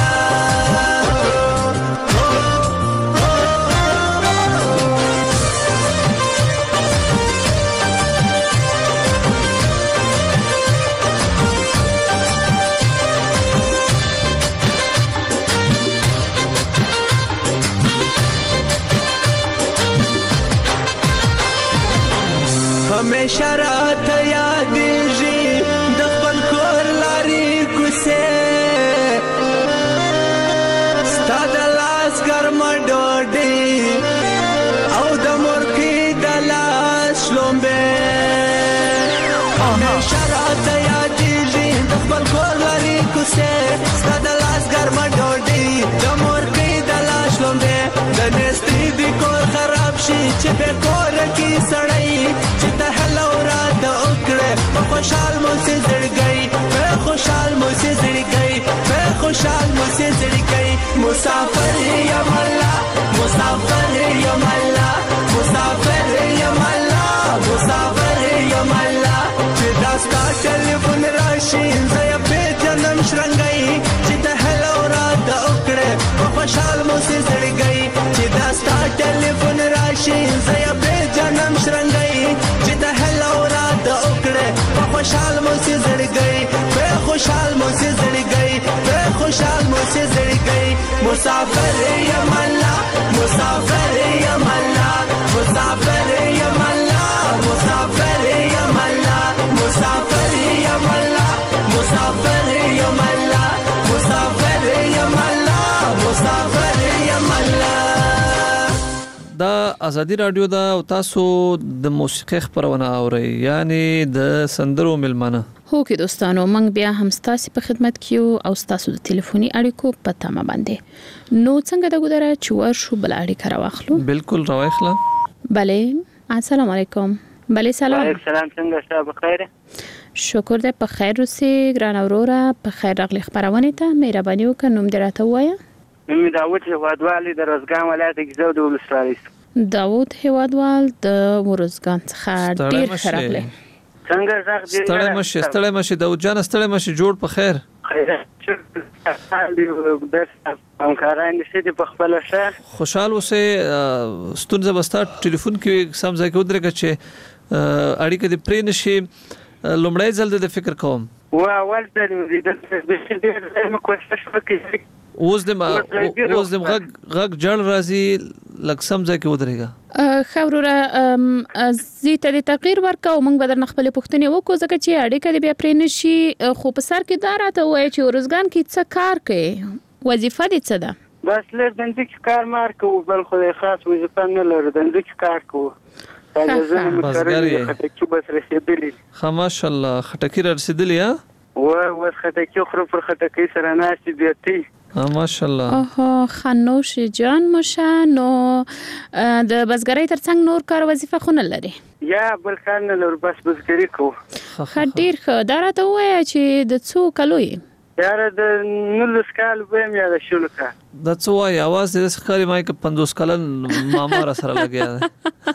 همیشه راته یادېږي د خپل کور لارې کوڅې، ستا د همیشه راته یادېږي د خپل کور لرې کوڅې ستا د لاس ګرمه ډوډۍ د مورکۍ د لاس لوندې د نېستۍ د کور خراب شي چې بې کوره کې سړی چې ته هلو راته وکړې په خوشحال مو سې زړګی په خوشحال مو سې زړګی په خوشحال مو سې زړګی مسافر یم الله مسافر یم الله مسافر یم الله مسافر یم الله چې دا ستا ټلیفون راشي زه یې پېژنم شرنګی چې ته هلو راته وکړې په خوشحال مو سې زړګی چې دا ستا ټلیفون راشي زه یې پېژنم شرنګی چې ته هلو راته وکړې په خوشحال مو سې زړګی په خوشحال مو سې زړګی په خوشحال مو سې زړګی مسافر یم الله مسافر یم الله مسافر یم الله مسافر یم الله مسافر یم الله مسافر یم الله مسافر یم الله مسافر یم الله. دا ازادي رادیو دا او تاسو د موسیقي خبرونه اورئ یعنی د سندرو ملمنه. هو کې دوستانو موږ بیا هم ستاسو په خدمت کې او تاسو د ټلیفوني اړیکو په تمه باندې نو څنګه د ګذره چور شو بل اړیکه راوخلو. بالکل راوخله. بله السلام علیکم. بله سلام. وعلیکم السلام. څنګه تاسو بخیر؟ شکر دې په خیر اوسې ګران اورورا په خیر راغلی خبرونه ته مهرباني وکړه نوم دې راته وایه. نوم داوود هوادوالي د روزګان ولایت کې زو د ولسوالۍ. داوود هوادوال د ورزګان څخه ډیر خرابله. څنګه زغ دې ستړی مشه ستړی مشه داوود جان ستړی مشه جوړ په خیر. خیر همکاران دې په خپل شهر خوشحال اوسې ستونزه بستا ټلیفون کې سم ځای کې ودرېږه چې اړیکه دې پرې نشي لومړی ځل د فکر کوم وا اول ځل دې د ډېر مې کوشش وکړ اوس د اوس د غږ غږ جړ راځي لکه سم ځای کې ودرېږه. خبره زی ته د تغییر ورکا او موږ بدر خپل پښتنې وکړو ځکه چې اړیکه دې بیا پرې نشي خو په سر کې دا راته وایي چې ورزګان کې څه کار کوي وظیفه دې څه ده؟ بس لږ دندې کې کار مار کوو بل خو خاص وظیفه نه لرو دندې کې کار کوو. خټکی بس رسیدلی. ماشاءالله خټکی رسیدلی ها؟ و و خټکی خو پر خټکی سره ناشې بیاتی. ماشاءالله. اوه خنوش جان مشه نو د بزګرۍ ترڅنګ نور کار وظیفه خو نه لري؟ یا بل کار نه لرو بس بزګرۍ کوو. ښه ډېر ښه دا راته ووایه چې د څو کالو یې؟ یاره د نولس کال به یم یا د شلو کال. دا څه وایي اواز دې ښکاري ما کې پنځوس کلن ماما را سره لګیا ده.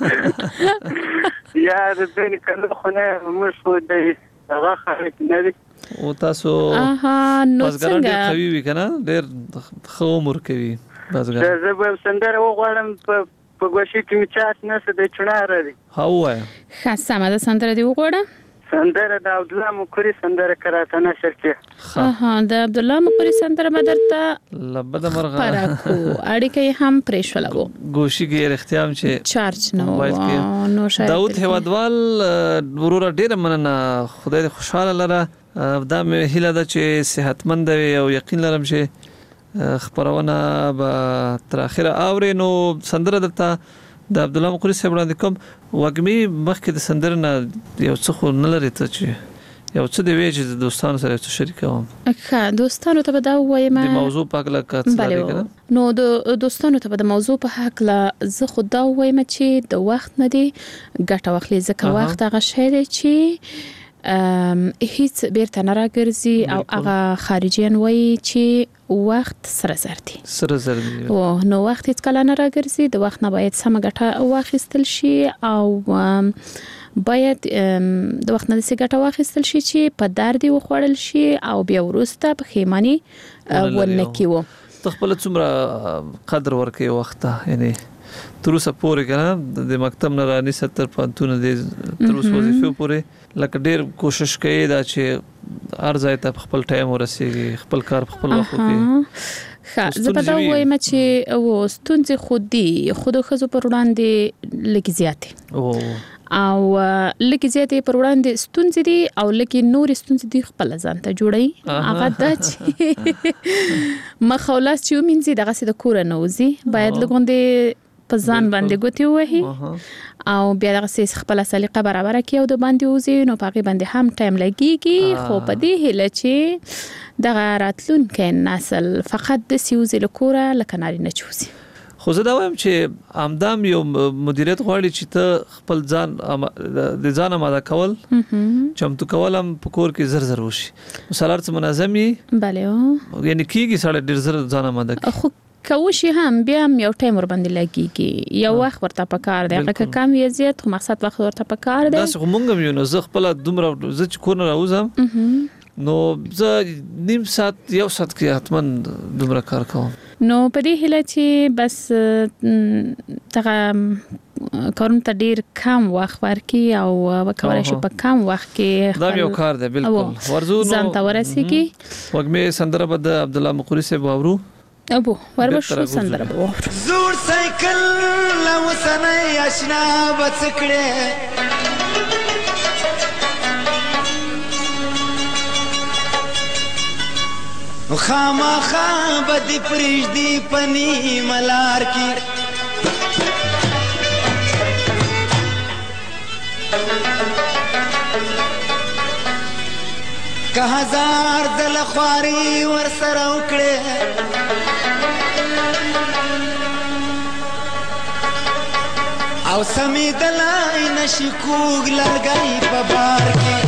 یا د دوی کلو خو نه موږ خو د هغه خلک نه دي او تاسو بزګران ډېر قوي وي که نه ډېر ښه عمر کوي بزګر. زه به سندره وغواړم په ګوشي کې مې چاس نشته دی چڼاره دی. ها ووایه. ښه سمه ده سندره دې وغواړه. سندره د عبدالله مقری سندره کراته نشر کې. ها د عبدالله مقری سندره مدرته لبد مرغه پرکو اړیکه هم پرېښوله وو ګوشي کې اختیام چې چارج نه نو شاید داود هوادوال ورور ډېر مننه خدای دې خوشاله لره دا مې هیله ده چې صحتمند وي او یقین لرم چې خبرونه به تر اخره اوري. نو سندره درته د عبدالله مقری صاحب وړاندې کوم وګمي مخکې د سندره نه یو څه خو نه لري ته چې یو څه دی وی چې د دوستانو سره څه شریکوم. ښه دوستانو ته به دا ووایم د موضوع په اړه څه لري کنه نو د دوستانو ته به د موضوع په حق لا زه خو دا ووایم چې د وخت نه دی ګټه واخلي ځکه وخت هغه شی دی چې هیڅ بیرته نه راګرځي او هغه خارجيان وایي چې وخت سره زر دی سره زر دی او نو وخت هیڅ کله نه راګرځي د وخت نه باید سم ګټه واخیستل شي او باید د وخت نه دسې ګټه واخیستل شي چې په درد وخوړل شي او بیا وروسته په خیمانی ونه کیو خپل څومره قدر ورکړي وخت یعنی تر اوسه پورې کنه د مکتب نه رانی ستر پانتونه د تر اوسه وظیفه پورې لکه ډیر کوشش کوي دا چې ارزای ته خپل ټایم ورسیږي خپل کار خپل وخت کوي. ښه زه په دا وایم چې او ستونزې خودي خود خزو پر وړاندې لګي زیاتې او لکه زیاتې پر وړاندې ستونزې دي او لکه نور ستونزې دي خپل ځان ته جوړي هغه د چې مخاولات چې ومنځي دغه سي د کور نه وزي باید لګوندې په ځان باندې ګوتې وهي او بیا دغه سیس خپل سلیقه برابر کړي او د باندې وزي نو پاګې باندې هم ټایم لګيږي خو په دې هله چې دغه راتلونکي نسل فقط د سیوزي لکوره لکناري نه چوزي خو زه دا وایم چې امدام یو مدیریت غواړي چې ته خپل ځان د ځان آماده کول چمتو کول هم په کور کې زر زر وشي مثالر څه منظمي بله یعنی کیږي سړی ډیر زر ځان آماده کوي خو کوشي هم بیا هم یو ټایم ور باندې لګيږي یو وخت ورته پکار دی هغه کم یا زیات خو مقصد وخت ورته پکار دی دا څه مونږ یو نو زه خپل دومره زه چې کور نه راوځم نو زه نیم ساعت یو ساعت کې حتمن دومره کار کوم نو په دې هله چې بس دغه کارون ته ډیر کم وخت ورکي او وکولای شي په کم وخت کې دا یو کار دی بالکل ورزو نو ځان ته ورسیږي وګمه سندره بد عبد الله مقری سے باورو ابو وربشو سندره باورو زور سایکل لو سنه آشنا بڅکړه خاما خام بدی پریجدی پنی ملار کی که هزار دل خواری ور سره وکړه او سمی دلای نشي کوګ لګای په بار کې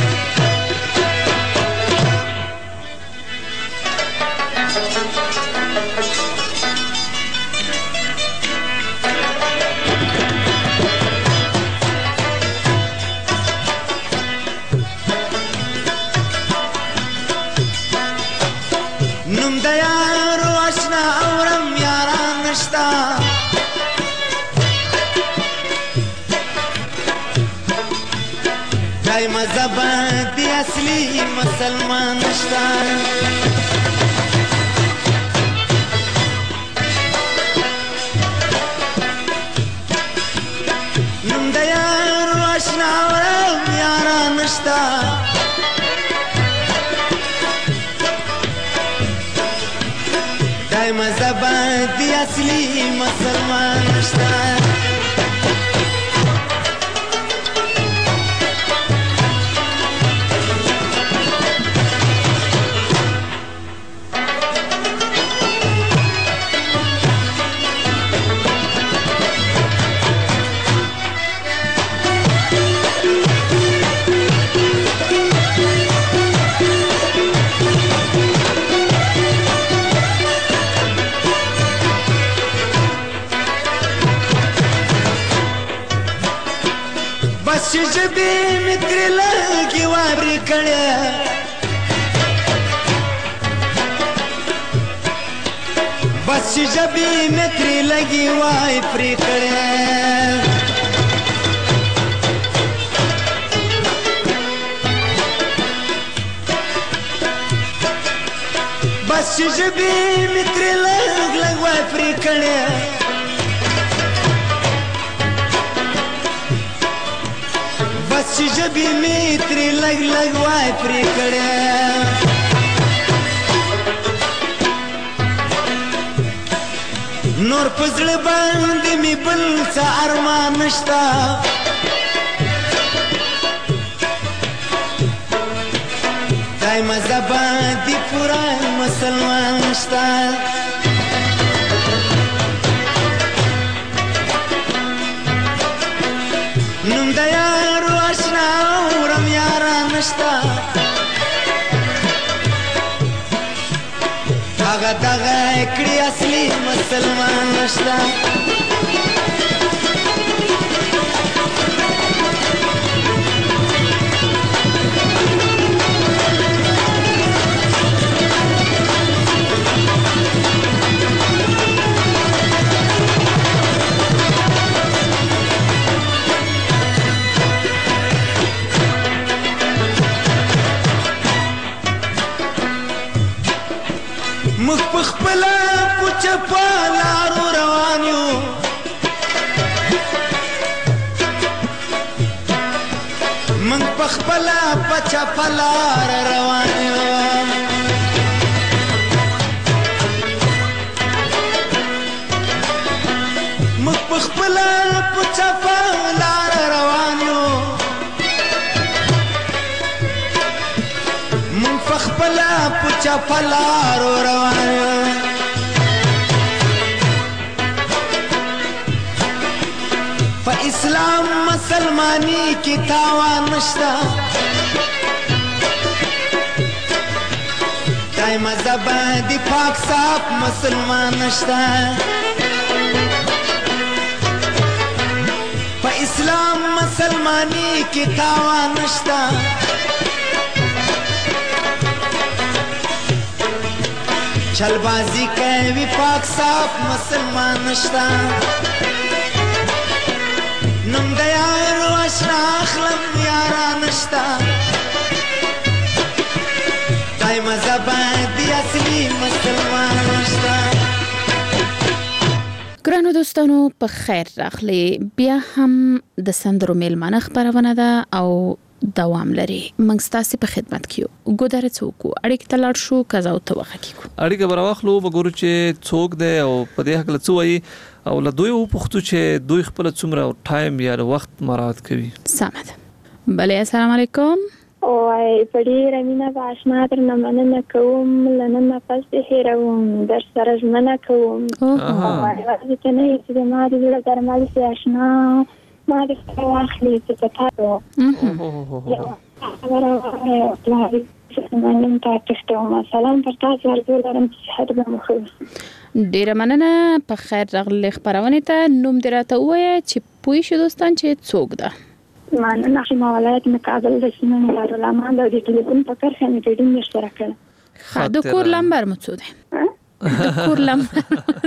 نوم د یارو آشنا اورم یاران نشتا دای مذهب دی اصلي مسلمان نشتا نوم د یارو آشنا اورم یاران نشتا دای مذهب دی اصلي مسلمان نشتا چې جبې مې ترې لږې وارې کړې بس چې جبې مې ترې لږې وای پرې کړې بس چې جبې مې ترې لږ لږ وای پرې کړې بس چې جبې مې ترې لږ لږ وای پرې کړې نور په زړه باندې مې بل څه ارمان نشته دای مذهب دې پوره مسلمان نشته نوم د یارو آشنا اورم یاران نشته هغه دغه کړي اصلي مسلمان نشته مخ پخپلا پوچ پالارو روان یو من پخپلا پچ پالار روان یو مخ خپل پچپا لار روان یو من خپل پچپا لار روان یو اسلام مسلمانی کی تاوان نشتا دای مذهب دی پاک صاحب مسلمان نشتا پا اسلام مسلمانی کی تاوان نشتا چل بازی کوي پاک صاحب مسلمان نشتا نم د یارو اشنا اخلم یارا نشتا دای مذهب دی اصلي مسلمان نشتا ګرانو دوستانو په خیر راغلی بیا هم د سندرو میلمانه خبرونه ده او دوام لري موږ ستاسو په خدمت کیو ګودره څوک اړیکه تلار شو کزاو ته وخکیکو اړیکه براوخلو وګورو چې څوک ده او په دې حق له څوي او له دوی په پختو چې دوی خپل څومره ټایم یا وخت مراعات کوي سمه بله السلام علیکم وای پډی رمینا باشنا در نمنه کوم لنن پس هیروم در سره ژمنه کوم وای وای ته نه چې ما دې در مال سي آشنا ما دې واخلي چې تاسو یا سلام پر تاسو ورته صحت به مخه ډیر مننه په خیر راغلی خبرونه ته نوم دراته وای چې پوي شو دوستان چې څوک ده مننه چې مولایت مقابل د سیمه دارالمان د ټلیفون په کار کې میټینګ مشترک کړ د کور لمبر مو څه ده د کور لمبر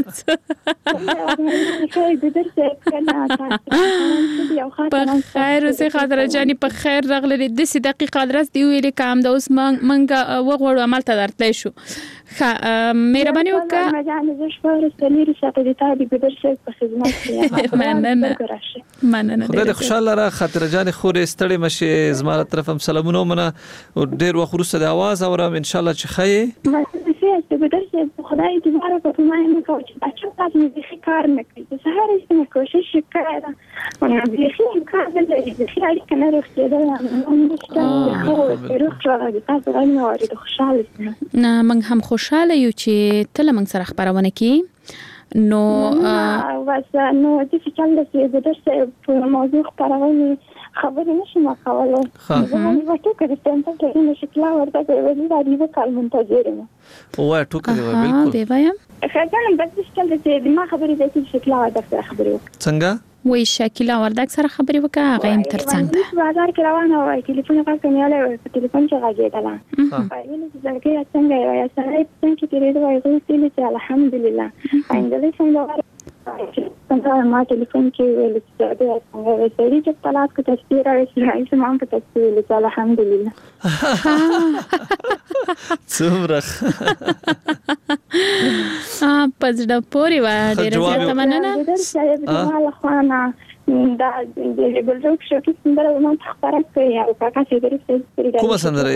په خیر اوسه خاطر جاني په خیر راغلی د سې دقیقه درس دی ویل کوم د اوس منګه وغوړو عمل ته درتلی شو ښه مهرباني وکړه مجانه زه شپه ستنیری شاته د تا دی په درس په خدمت کې مننه مننه خدای خوشاله را خاطر جان خورې ستړي مشه زما طرف هم سلامونه منه ډیر وخت د आवाज اورم ان شاء الله چې خې چې په درس خدای دې بارا په ما نه کوي چې اچھا تاسو دې کار نه کوي زه هر څه کوشش وکړم او نه دې کار نه دې خیال کنه راځي دا نو مشته خو روح راځي تاسو راځي او دې خوشاله نه موږ هم خوشاله یو چې تل موږ سره خبرونه کی نو واس نو چې څنګه چې د درس په موضوع خبرونه خبرې نشم کولای زه مې وټو کې ستنه کې نه شکلا ورته کوي دا دی وکړ منتظر یم وای ټوکې دی بالکل دی وایم خدای بس څنګه چې ما خبرې د شکلا ورته خبرې څنګه وای شکلا وردک سره خبرې وکړه هغه هم ترڅنګ ده بازار کې روانه وای ټلیفون پاس کې ماله ټلیفون چې راځي وایي چې ځکه څنګه وای سره څنګه چې لري وای چې الحمدلله انګلیسي څنګه څنګه ما ټلیفون کې ویل چې دا څنګه سړي چې طلاق کو تصویر راځي چې ما په تصویر ویل الحمدلله څومره ا پزړه پوری و ډېر زیاته مننه دا خوانه دا د ګلروک شو کې څنګه ما خبره کوي او کاکا چې درته کومه سندره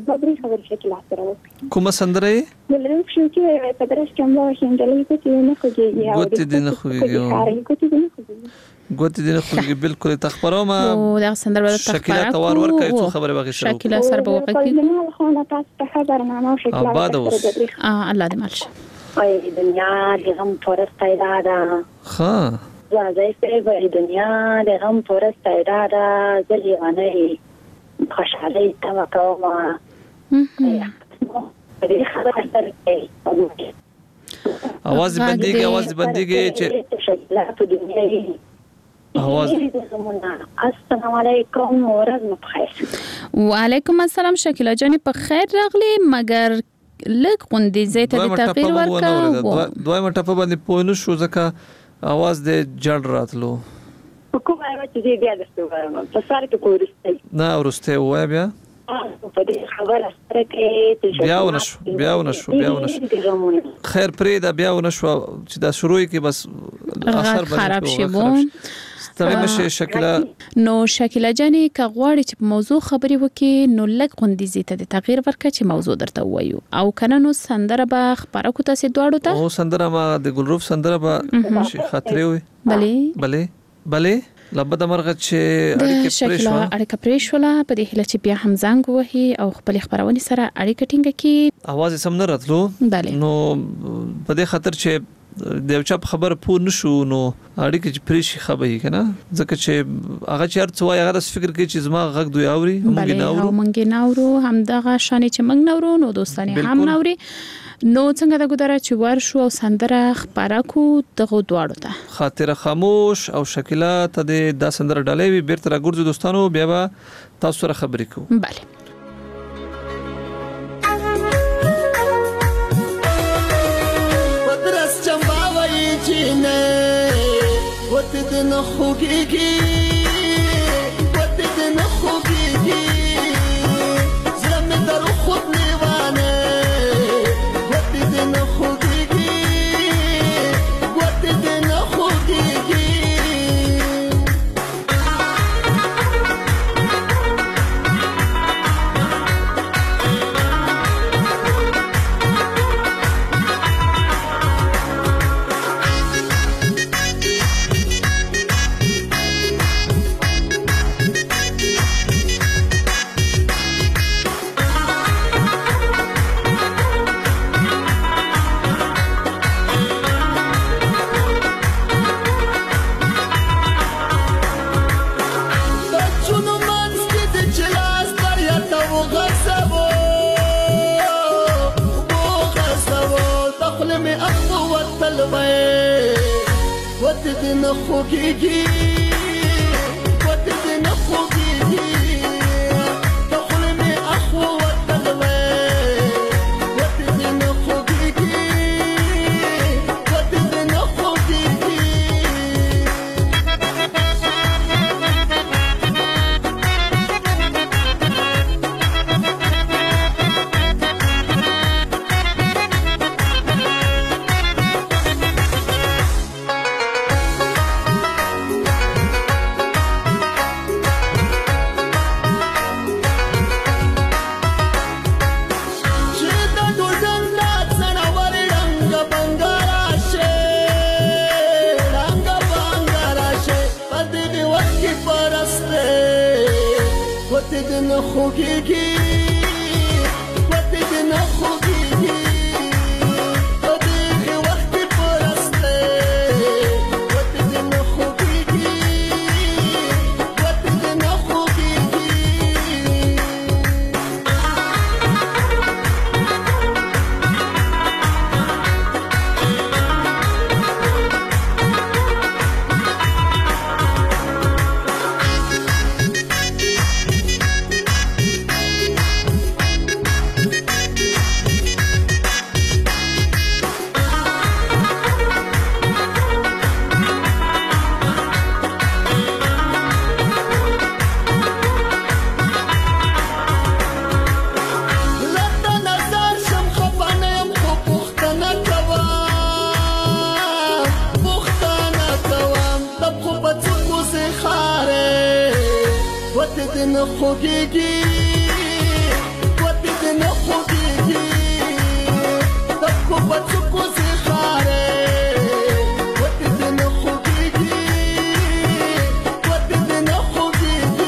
کومه سندره ګلروک شو کې په درس کې موږ شندلې کې نه کوي ګوت دې نه خوږي ګوت دې نه خوږي بالکل تخبره ما او دا سندره ورته شکیلا توار ورکړي څو خبره واغې شروع شکیلا سر به وکړي نو خوانه تاسو ته خبرنامه او شکیلا آباد اوس اه الله دې مالشه ای دنیا د غم پرسته اراده ها زه یې په دنیا د غم پرسته اراده زلي غنۍ خوشحالي تما کوم دې خبره سره आवाज بنديږي आवाज بنديږي چې شکلا په دنیا یې आवाज السلام علیکم ورحمت بخیر وعلیکم السلام شکیلا جان په خیر راغلی مگر لږ غوندې زه ته تغییر ورکړم دوه مټه باندې پوینو شو ځکه आवाज دې جړ راتلو کومه راځي دې بیا درته وایم په سره کې کورسته نه ورسته وای بیا په دې خبره سره کې بیا ونشو بیا ونشو بیا ونشو خیر پرې دا بیا ونشو چې دا شروع کې بس اثر خراب شي وو ترې نشي شکیلا. نو شکیلا جانې که غواړي چې په موضوع خبرې وکړي نو لږ غوندې زی ته د تغییر ورکړه چې موضوع درته وایو او کنه نو سندره به خبره کو تاسو دواړو ته. او سندره ما د ګلروف سندره به شي خاطرې وي. بلې بلې بلې لبد مرغه چې اړیکه پرې شو اړیکه پرې شو لا په دې هله چې بیا هم زنګ وهي او خپل خبرونه سره اړیکه ټینګه کی आवाज سم نه راتلو. نو په دې خاطر چې د یو چا خبر پوه نشو نو اړیکه چې پرې شي خبري کنه ځکه چې هغه چې ارڅ وای هغه د فکر کې چې زما غږ دوی اوري موږ نه اورو موږ نه اورو هم دغه شانې چې موږ نه اورو نو دوستانه هم نه اوري. نو څنګه د ګدره چې ورشو او سندره خبره کو دغه دواړو ته خاطر خاموش او شکیلا ته د دا سندره ډالې وي بیرته راګورځو دوستانو بیا به تاسو سره خبرې کوو. bale پدرس چمباوي چینه وته د نخوږي وته د نخوږي زلمه درو خود نیوانه خوږیږي وته دې نه خوږیږي ته خپل می اخو وتلوي وته دې نه خوږیږي وته دې نه خوږیږي خوږیږي وته دې نه خوږیږي په دې وخت پرسته وته دې نه خوږیږي وته دې نه خوږیږي خوږیږي وته دې نه خوږیږي تب کو بچو کو سخاره وته دې نه خوږیږي وته دې نه خوږیږي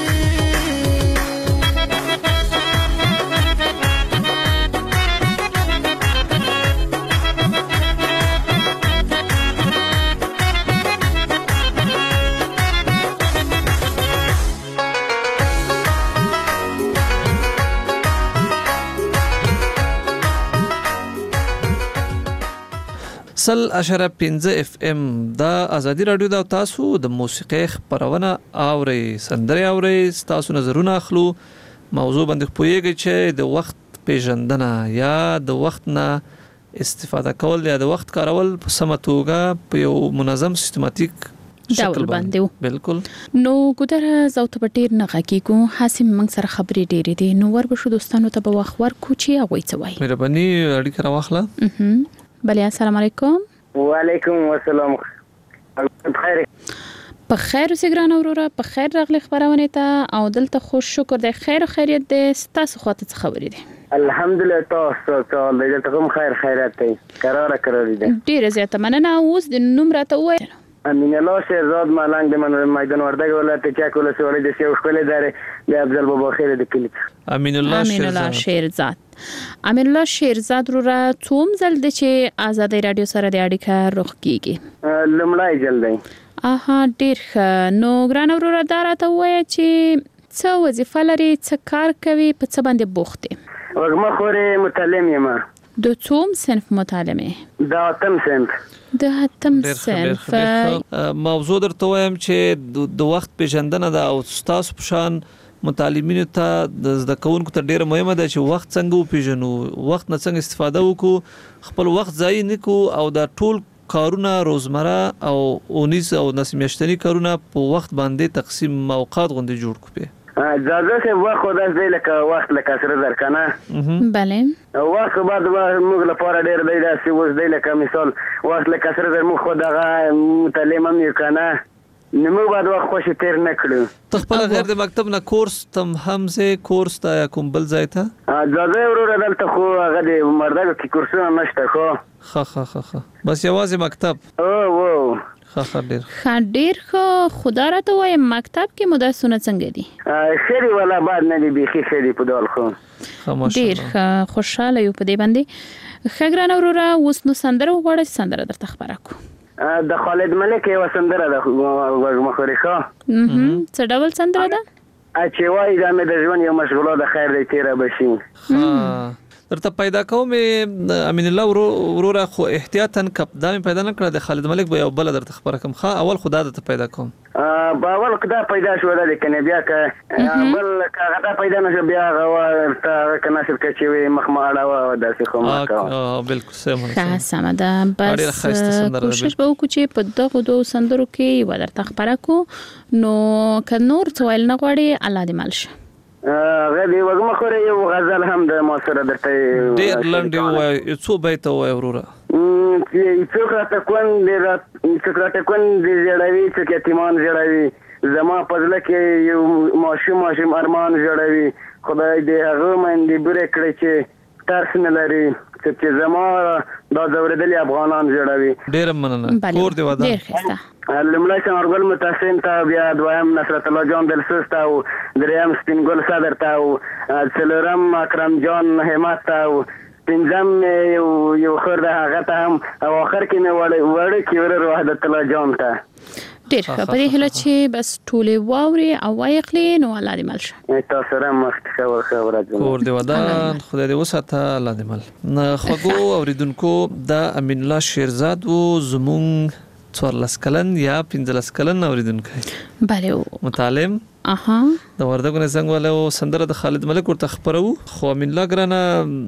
سل اشاره پنځه اف ام دا ازادي رادیو دا تاسو د موسیقي خبرونه اوري سندري اوري تاسو نظرونه اخلو موضوع باندې پوهیږئ چې د وخت پیژندنه یا د وخت نه استفاده کول یا د وخت کارول په سمه توګه په یو منظم سیستماتیک ډول باندې بالکل. نو ګدره زوت پټیر نه غکیکو حاسم منګ سره خبرې ډېرې دي نو ور بشو دوستانو ته به وخور کوچی هغه څه وای مهرباني اړیکه راوخله. بله السلام علیکم. وعلیکم السلام بخیر. په خیر اوسې ګرانه وروره، په خیر راغلی خبرونه ته او دلته خوش شکر دی. خیر او خیریت دی. ستاسو خواته څه خبرې دي؟ الحمدلله تاسو ته دلته کوم خیر خیرات دی. قراره قرار دی. ډیره زیاته مننه. اوس د نوم راته ووایه. امین الله شهرزاد ملنګ د من میدان وردګ ولایت چک ولسوالۍ د سیو خپل ادارې د افضل بابا خیر د کلی. امین الله امین الله شهرزاد. امین الله شهرزاد رو را څوم ځل د چې آزادۍ رادیو سره د اړیکه رخ کیږي؟ لمړی ځل دی. اها ډیر ښه. نو ګران وروره دا راته ووایه چې څه وظیفه لري، څه کار کوي، په څه باندې بوخت دی؟ وږمه خورې متعلم یم. د څوم صنف متعلمه؟ د اتم صنف. د اتم صنف. موضوع درته وایم چې د وخت پیژندنه ده او تاسو په شان متعلمینو ته د زده کوونکو ته ډیره مهمه ده چې وخت څنګه وپیژنو، وخت نه څنګه استفاده وکړو، خپل وخت ضایع نه کړو او دا ټول کارونه روزمره او اونیز او نسمیشتنی کارونه په وخت باندې تقسیم اوقات غونډه جوړ کړو. اجازه سه وخت خدای دې لکه وخت لکه سره درکنه. بله. وخت بعد موږ لپاره ډیر دی دا چې وځ دی لکه مثال وخت لکه سره در موږ خدای متعلم هم کنه. نو موږ بعد وخت خوشی تیر نه کړو. ته خپل غیر د مکتب نه کورس تم هم سه کورس تا یا کوم بل ځای ته؟ اجازه ورور دلته خو هغه د مردګو کې کورسونه نشته خو. خا خا خا خا بس یوازې مکتب. او او خا خا ډیر. خا ډیر خو خدا راته وای مکتب کې مدرسونه څنګه دي؟ خیری ولا بعد نه دی بيخي خیری په ډول خو. ډیر خوشاله یو په دې باندې. خګران وروره اوس نو سندره وغواړم سندره درته خبره کو. د خالد ملک یو سندره ده وږمه خورې ښه. څه ډول سندره ده؟ چې وایي دا مې د ژوند یو مشغوله د خیر دی تیره بشي. درته پیدا کوم امین الله وروره خو احتیاطاً کپ دا مې پیدا نه کړه د خالد ملک به یو بل درته خبره کوم. ښه اول خدا ته پیدا کوم. په اول خدا پیدا شو د کنه بیا که بل که دا پیدا نه بیا غوا ته کنه شپ کې وي مخماړه و داسې خو ما کا بالکل سم ښه سم ده. بس کوشش به وکړو چې په دغه دوه سندرو کې و درته خبره کو. نو که نور څه ویل نه غواړي الله دې مال شه. غدي وږمه خورې یو غزل هم د موثره درته ډېر لنډ وای څو بیت وای وروره. څوک راته کون دې څوک راته کون دې جوړوي چې یتیمان جوړوي زما پزله کې یو ماشوم ماشوم ارمان جوړوي خدای دې هغه باندې بره کړی چې ترس نه لري چې زما دا زوردلي افغانان جوړوي. ډېر مننه. کور دې ودا. ډېر ښه. لمړی څنګهګل متحسن ته بیا دویم نصرت الله جان دلسوز ته او دریم سپینګل صدر ته او څلورم اکرم جان همت ته او پنځم یو یو خور د هغه ته هم او اخر کې مې وړ وړ کې ور وحدت الله جان ته. ډېر ښه. په دې هله چې بس ټولې واوري او وایخلي نو الله دې مل شه. تاسو سره مخ خبر خبره کور دې ودان خدای دې وساته الله دې مل. نه خغو اوریدونکو دا امین الله شیرزاد و زمونږ څوارلس کلن یا پنځلس کلن اوریدونکی. بله. متعلم. اها. د وردګو نه څنګه ولو سندره د خالد ملک ورته خبرو خو امین الله ګرانه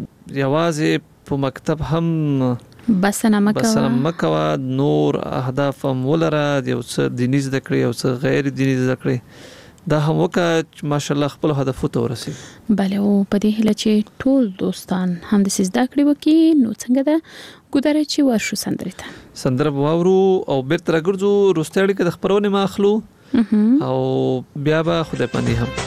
یوازې په مکتب هم بس نه مکوا بس نه مکوا نور اهداف هم ولره یو څه دیني زده کړې یو څه غیر دیني زده کړې دا هم وکړه ماشاءالله خپل هدف ته ورسېږي. بله او په دې هله چې ټول دوستان هم د زده کړې وکړي نو څنګه ده ګودره چې ورشو سندرې ته. سندره واورو او بیرته راګرځو وروستۍ اړیکه د خبرونې ما اخلو او بیا به خدای پاندې هم.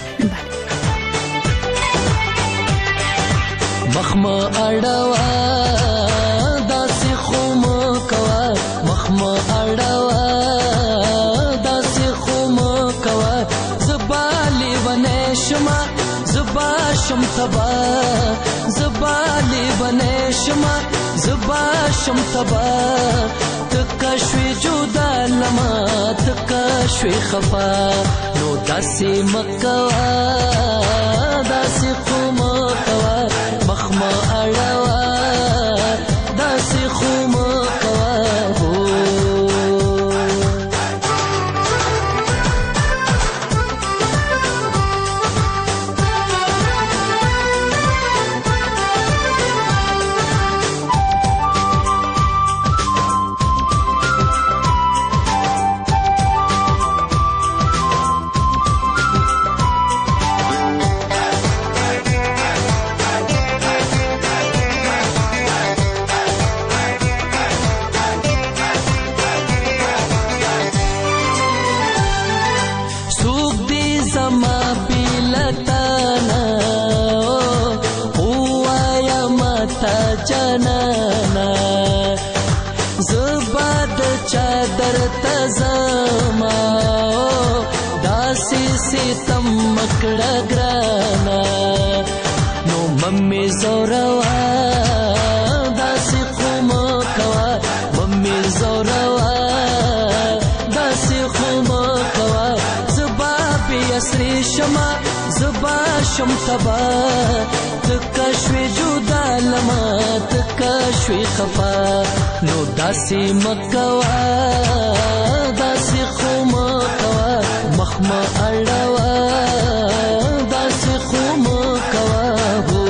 مخما اړوا داسې خو مو کوا مخما اړوا داسې خو مو کوا زبالي ونه شما زبا شم تبا زبالي ونه شما زبا شم تبا تکا شوی جدا لما تکا شوی خفا نو داسې مکوا داسې خو مو کوا مخما اړوا داسې خو مو کوا هو. جانانا زبا د چادر تزما داسې ستم مکړه ګرانا نو ممي زوروا داسې قوم کوا ممي زوروا داسې قوم کوا زبا بیاسری شما زبا شم تبا تکشوی جدا لما تکشوی خفا نو داسی مکوا داسی خوم کوا مخما اڑوا داسی خوم کوا ہو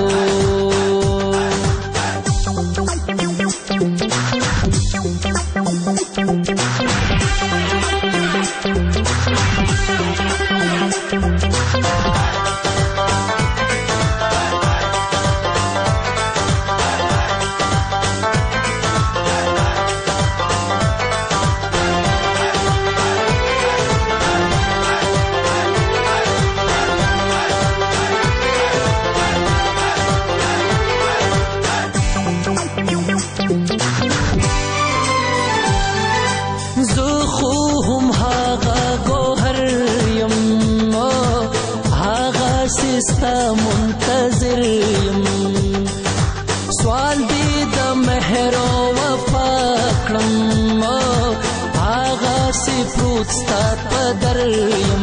ستا منتظر یم سوال دی د مهر او وفا کړم هغه سی پروت ستا په در یم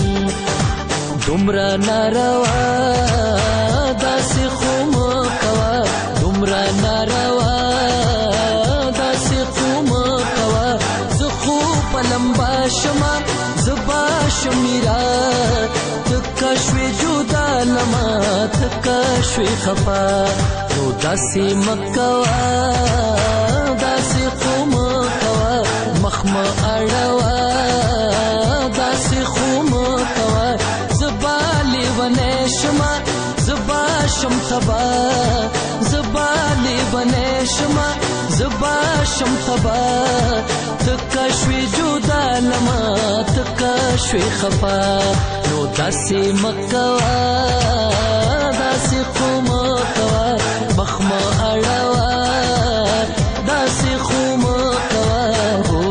دومره ناروا داسې خو مه کوه دومره ناروا داسې خو مه کوه زه خو په لمبا شمه زه به شمیرا تکا شوی جدا لما تکا شوی خفا نو داسی مکوا داسی خوم کوا مخما اڑوا داسی خوم کوا زبالی ونشما زبا شم تبا زبالی ونشما زبا شم تبا تکا شوی جدا لما تکا شوی خفا نو داسی مکوا داسی خوم کوا مخما اڑوا داسی خوم کوا ہو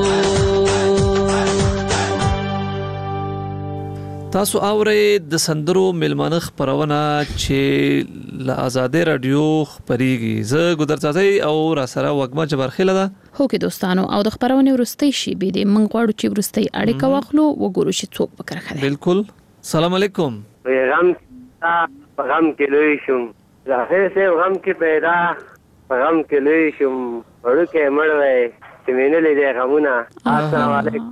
تاسو اورئ د سندرو میلمانه خبرونه چې له آزادې رادیو خبريږي زه ګدرځای او را سره وګما جبرخیله ده هو کې دوستانو او د خبرونه ورستۍ شي به د من غواړو چې ورستۍ اړیکه واخلو وګورو چې څوک وکړه بالکل سلام علیکم پیغام پیغام کې لوي شم ظاهر سه غم کې پیدا پیغام کې لوي شم ورکه مړوي چې مینه لیدې غمونه السلام علیکم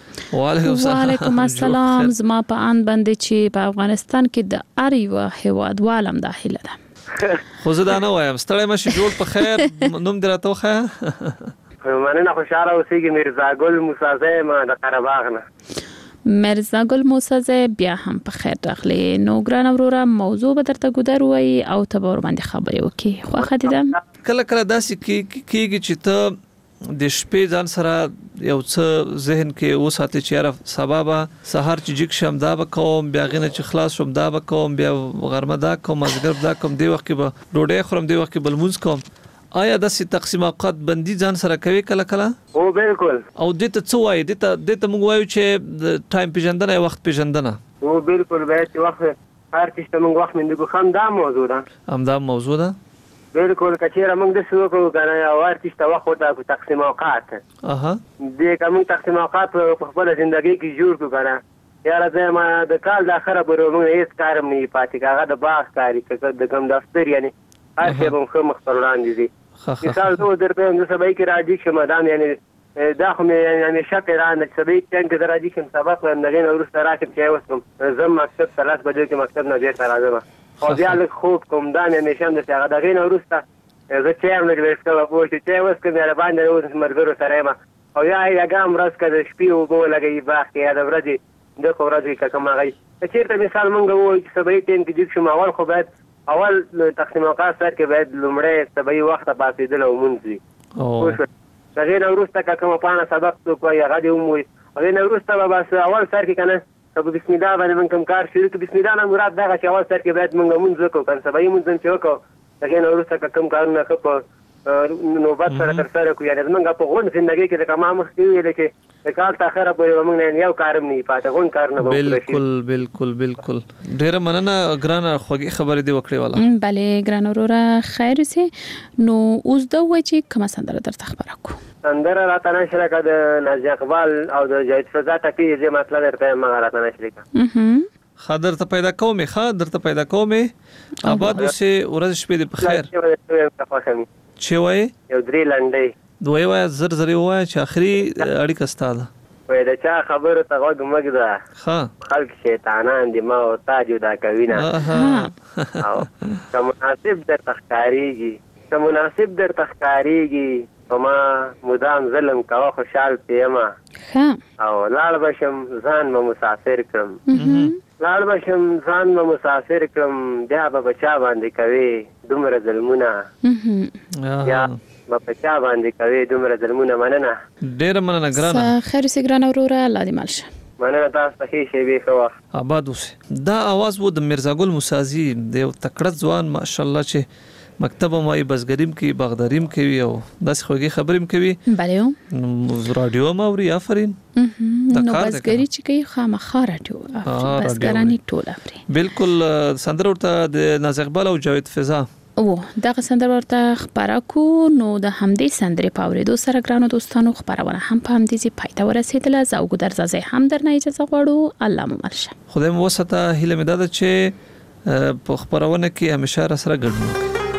وعلیکم السلام زما په ان باندې چې په افغانستان کې د اریوا هواد والم داخله ده خو زه دا نه وایم ستړی مشه جوړ په خیر نوم دراته خو مننه خوشاله اوسېږي مرزا ګل موسی زه ما د قرهباغ نه مرزا ګل موسی زه بیا هم په خیر راغلی نو ګران وروره موضوع به درته ګودر وای او ته ور باندې خبرې وکي خو خدیدم کله کله داسې کیږي چې ته د شپې ځان سره یو څه ذهن کې وساتې چې یاره سبا به سهار چې جګ شم دا به کوم بیا غینه چې خلاص شم دا به کوم بیا غرمه دا کوم مازیګر دا کوم دی وخت کې به ډوډۍ خورم دی وخت کې بل مونږ کوم آیا داسې تقسیم اوقات بندي ځان سره کوي کله کله او بالکل او دته څه وایي دته دته موږ وایو چې ټایم پیژندنه وخت پیژندنه او بالکل به چې وخت هر څه موږ وخت مندګو خام دا موضوع ده هم دا موضوع ده بالکل کچېره موږ د سوق کنه او ارتست وخت ورته تقسیم اوقات اها دې کوم تقسیم اوقات په خپل ژوندۍ کې جوړ کړه یاره زه ما د کال د اخره پر موږ هیڅ کارم نه پاتې هغه د باغ کاری د کوم دفتر یعنی هر څه به خو مخبران دي مثال زه درته د سبا کې راځي چې مدام یعنی دا خو مې یعنی شک را نه سبا کې څنګه راځي چې سبق ورنګین ورسته راکې چې وسم زم مکتب ثلاث بجې کې مکتب نه دی راځم او بیا له خوب کوم دا نه نشم د هغه دغه نه ورسته زه چې هم نه ورسته وو چې چې وسکم نه باندې ورس مرګرو سره ما او یا یا ګام راس کده شپې وبو لګي باغ کې دا ورځي د خو ورځي کوم غي چیرته مثال مونږ وو چې سبا ټیم کې چې شوم اول خو باید اول تقسیم اوقات سره کې باید لمړی سبا وخت پاتېدل او مونږ او هغه نو ورسته کوم پانه سبق کوي هغه دی مو هغه نو ورسته بس اول سر کې کنه سبا بسم الله باندې من کوم کار شروع بسم الله نه مراد دا چې اول سر کې باید مونږ مونږ وکړو کنه سبا مونږ چې وکړو هغه نو ورسته کوم کارونه کوو نوبت سره تر سره کو یعنی موږ په غون ژوندۍ کې د کما مخ کې ویل چې د کال تاخره پورې موږ نه یو کارم نه پاتې غون کار نه وکړو بالکل بالکل بالکل ډیر مننه ګران خوږی خبرې دی وکړې والا bale ګران اورورا خیر سي نو اوس د وچی کوم سندره درته خبره کو سندره راته نشره کړه د نازي اقبال او د جاید فضا ټکی دې مطلب درته ما راته نشره کړه خاطر ته پیدا کومه خاطر ته پیدا کومه آباد وسه ورځ شپې دې په خیر چې وای یو درې لنډي دوی وای زر زر وای چې اخري اړیکه ستاده وای دا چا خبره ته غوږ مګدا ها خلک شیطانان دي ما او تا جدا کوي نه او کوم مناسب در تخکاریږي کوم مناسب در تخکاریږي وما مدام ظلم کاوه خوشحال پیما او لاړ بشم ځان به مسافر کړم لاړ بشم ځان به مسافر کړم بیا به بچا باندې کوي دومره ظلمونه یا به بچا باندې کوي دومره ظلمونه مننه ډیر مننه ګرانه خیر سي ګرانه اورورا الله دې مالشه مننه تاسو ته شي به خو آباد اوسه دا आवाज وو د مرزا ګل موسازي د تکړه ځوان ماشاءالله چې مکتب مای بزګریم کې باغداریم کوي او داس خوږی خبریم کوي بله رادیو ماوري آفرین نو بزګری چې کوي خامخا رادیو بزګرانی ټول اوري بالکل سندر ورته د ناز اقبال او جاوید فضا او دا سندر ورته خبره کو نو د همدې سندرې پاورې دو سره ګرانو دوستانو خبرونه هم په همدې ځای پایته ورسېدله زاوګو درځي هم درنه اجازه غواړو الله مو مرشه خدای مو وسته هله مدد چې په خبرونه کې همیشه را سره ګډو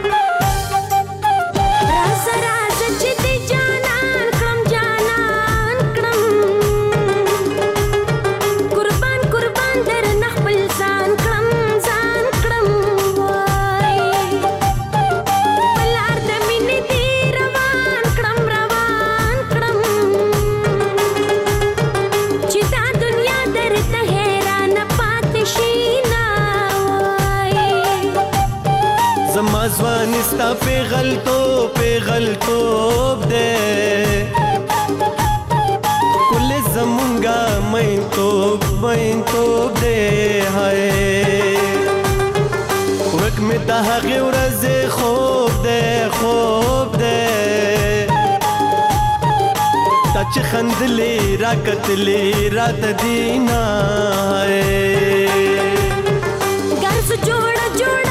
ځوانستا په غلطو په غلطو دې کله زمونږه مې تو مې تو دې هاي ورک مې ته هغه ورځ خوب دې خوب دې تچ خندلې راکتلې رات دینا هاي ګرځ جوړ جوړ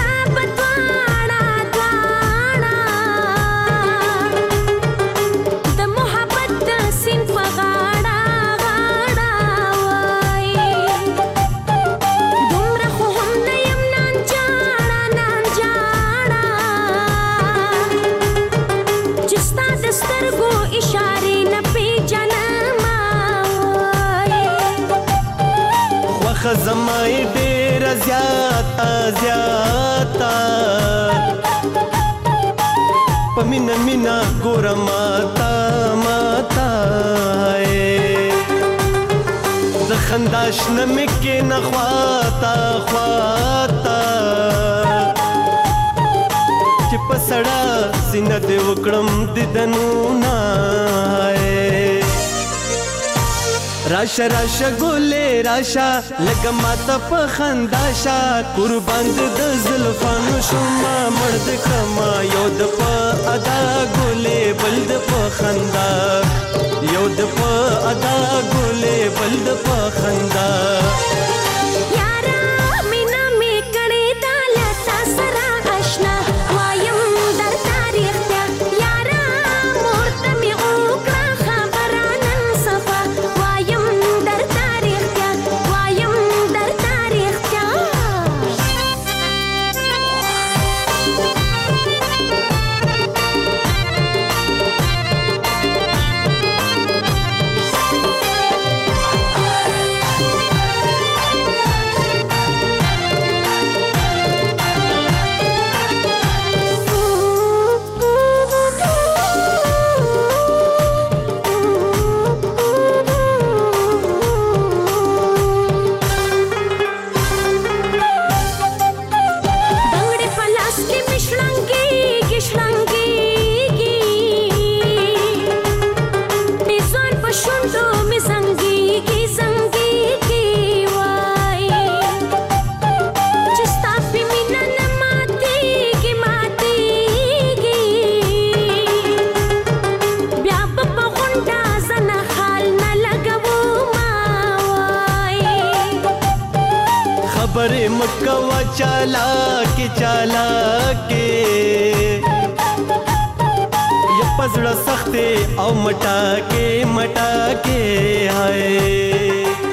خزمای ډیر زیاتا زیاتا پمینا مینا ګور ماتا ماتا د خنداش نمکه نخواتا خواتا چې پسړه سینه دې وکړم ددنو نا راشا راشا ګولې راشا لکه ماته په خنداشا قربان د زلفانو شوما مرد کما یو د په ادا ګولې بل د په خندا یو د په ادا ګولې بل د په خندا चला के चला के ये पजड़ा सख्ते और मटा के मटा के हाय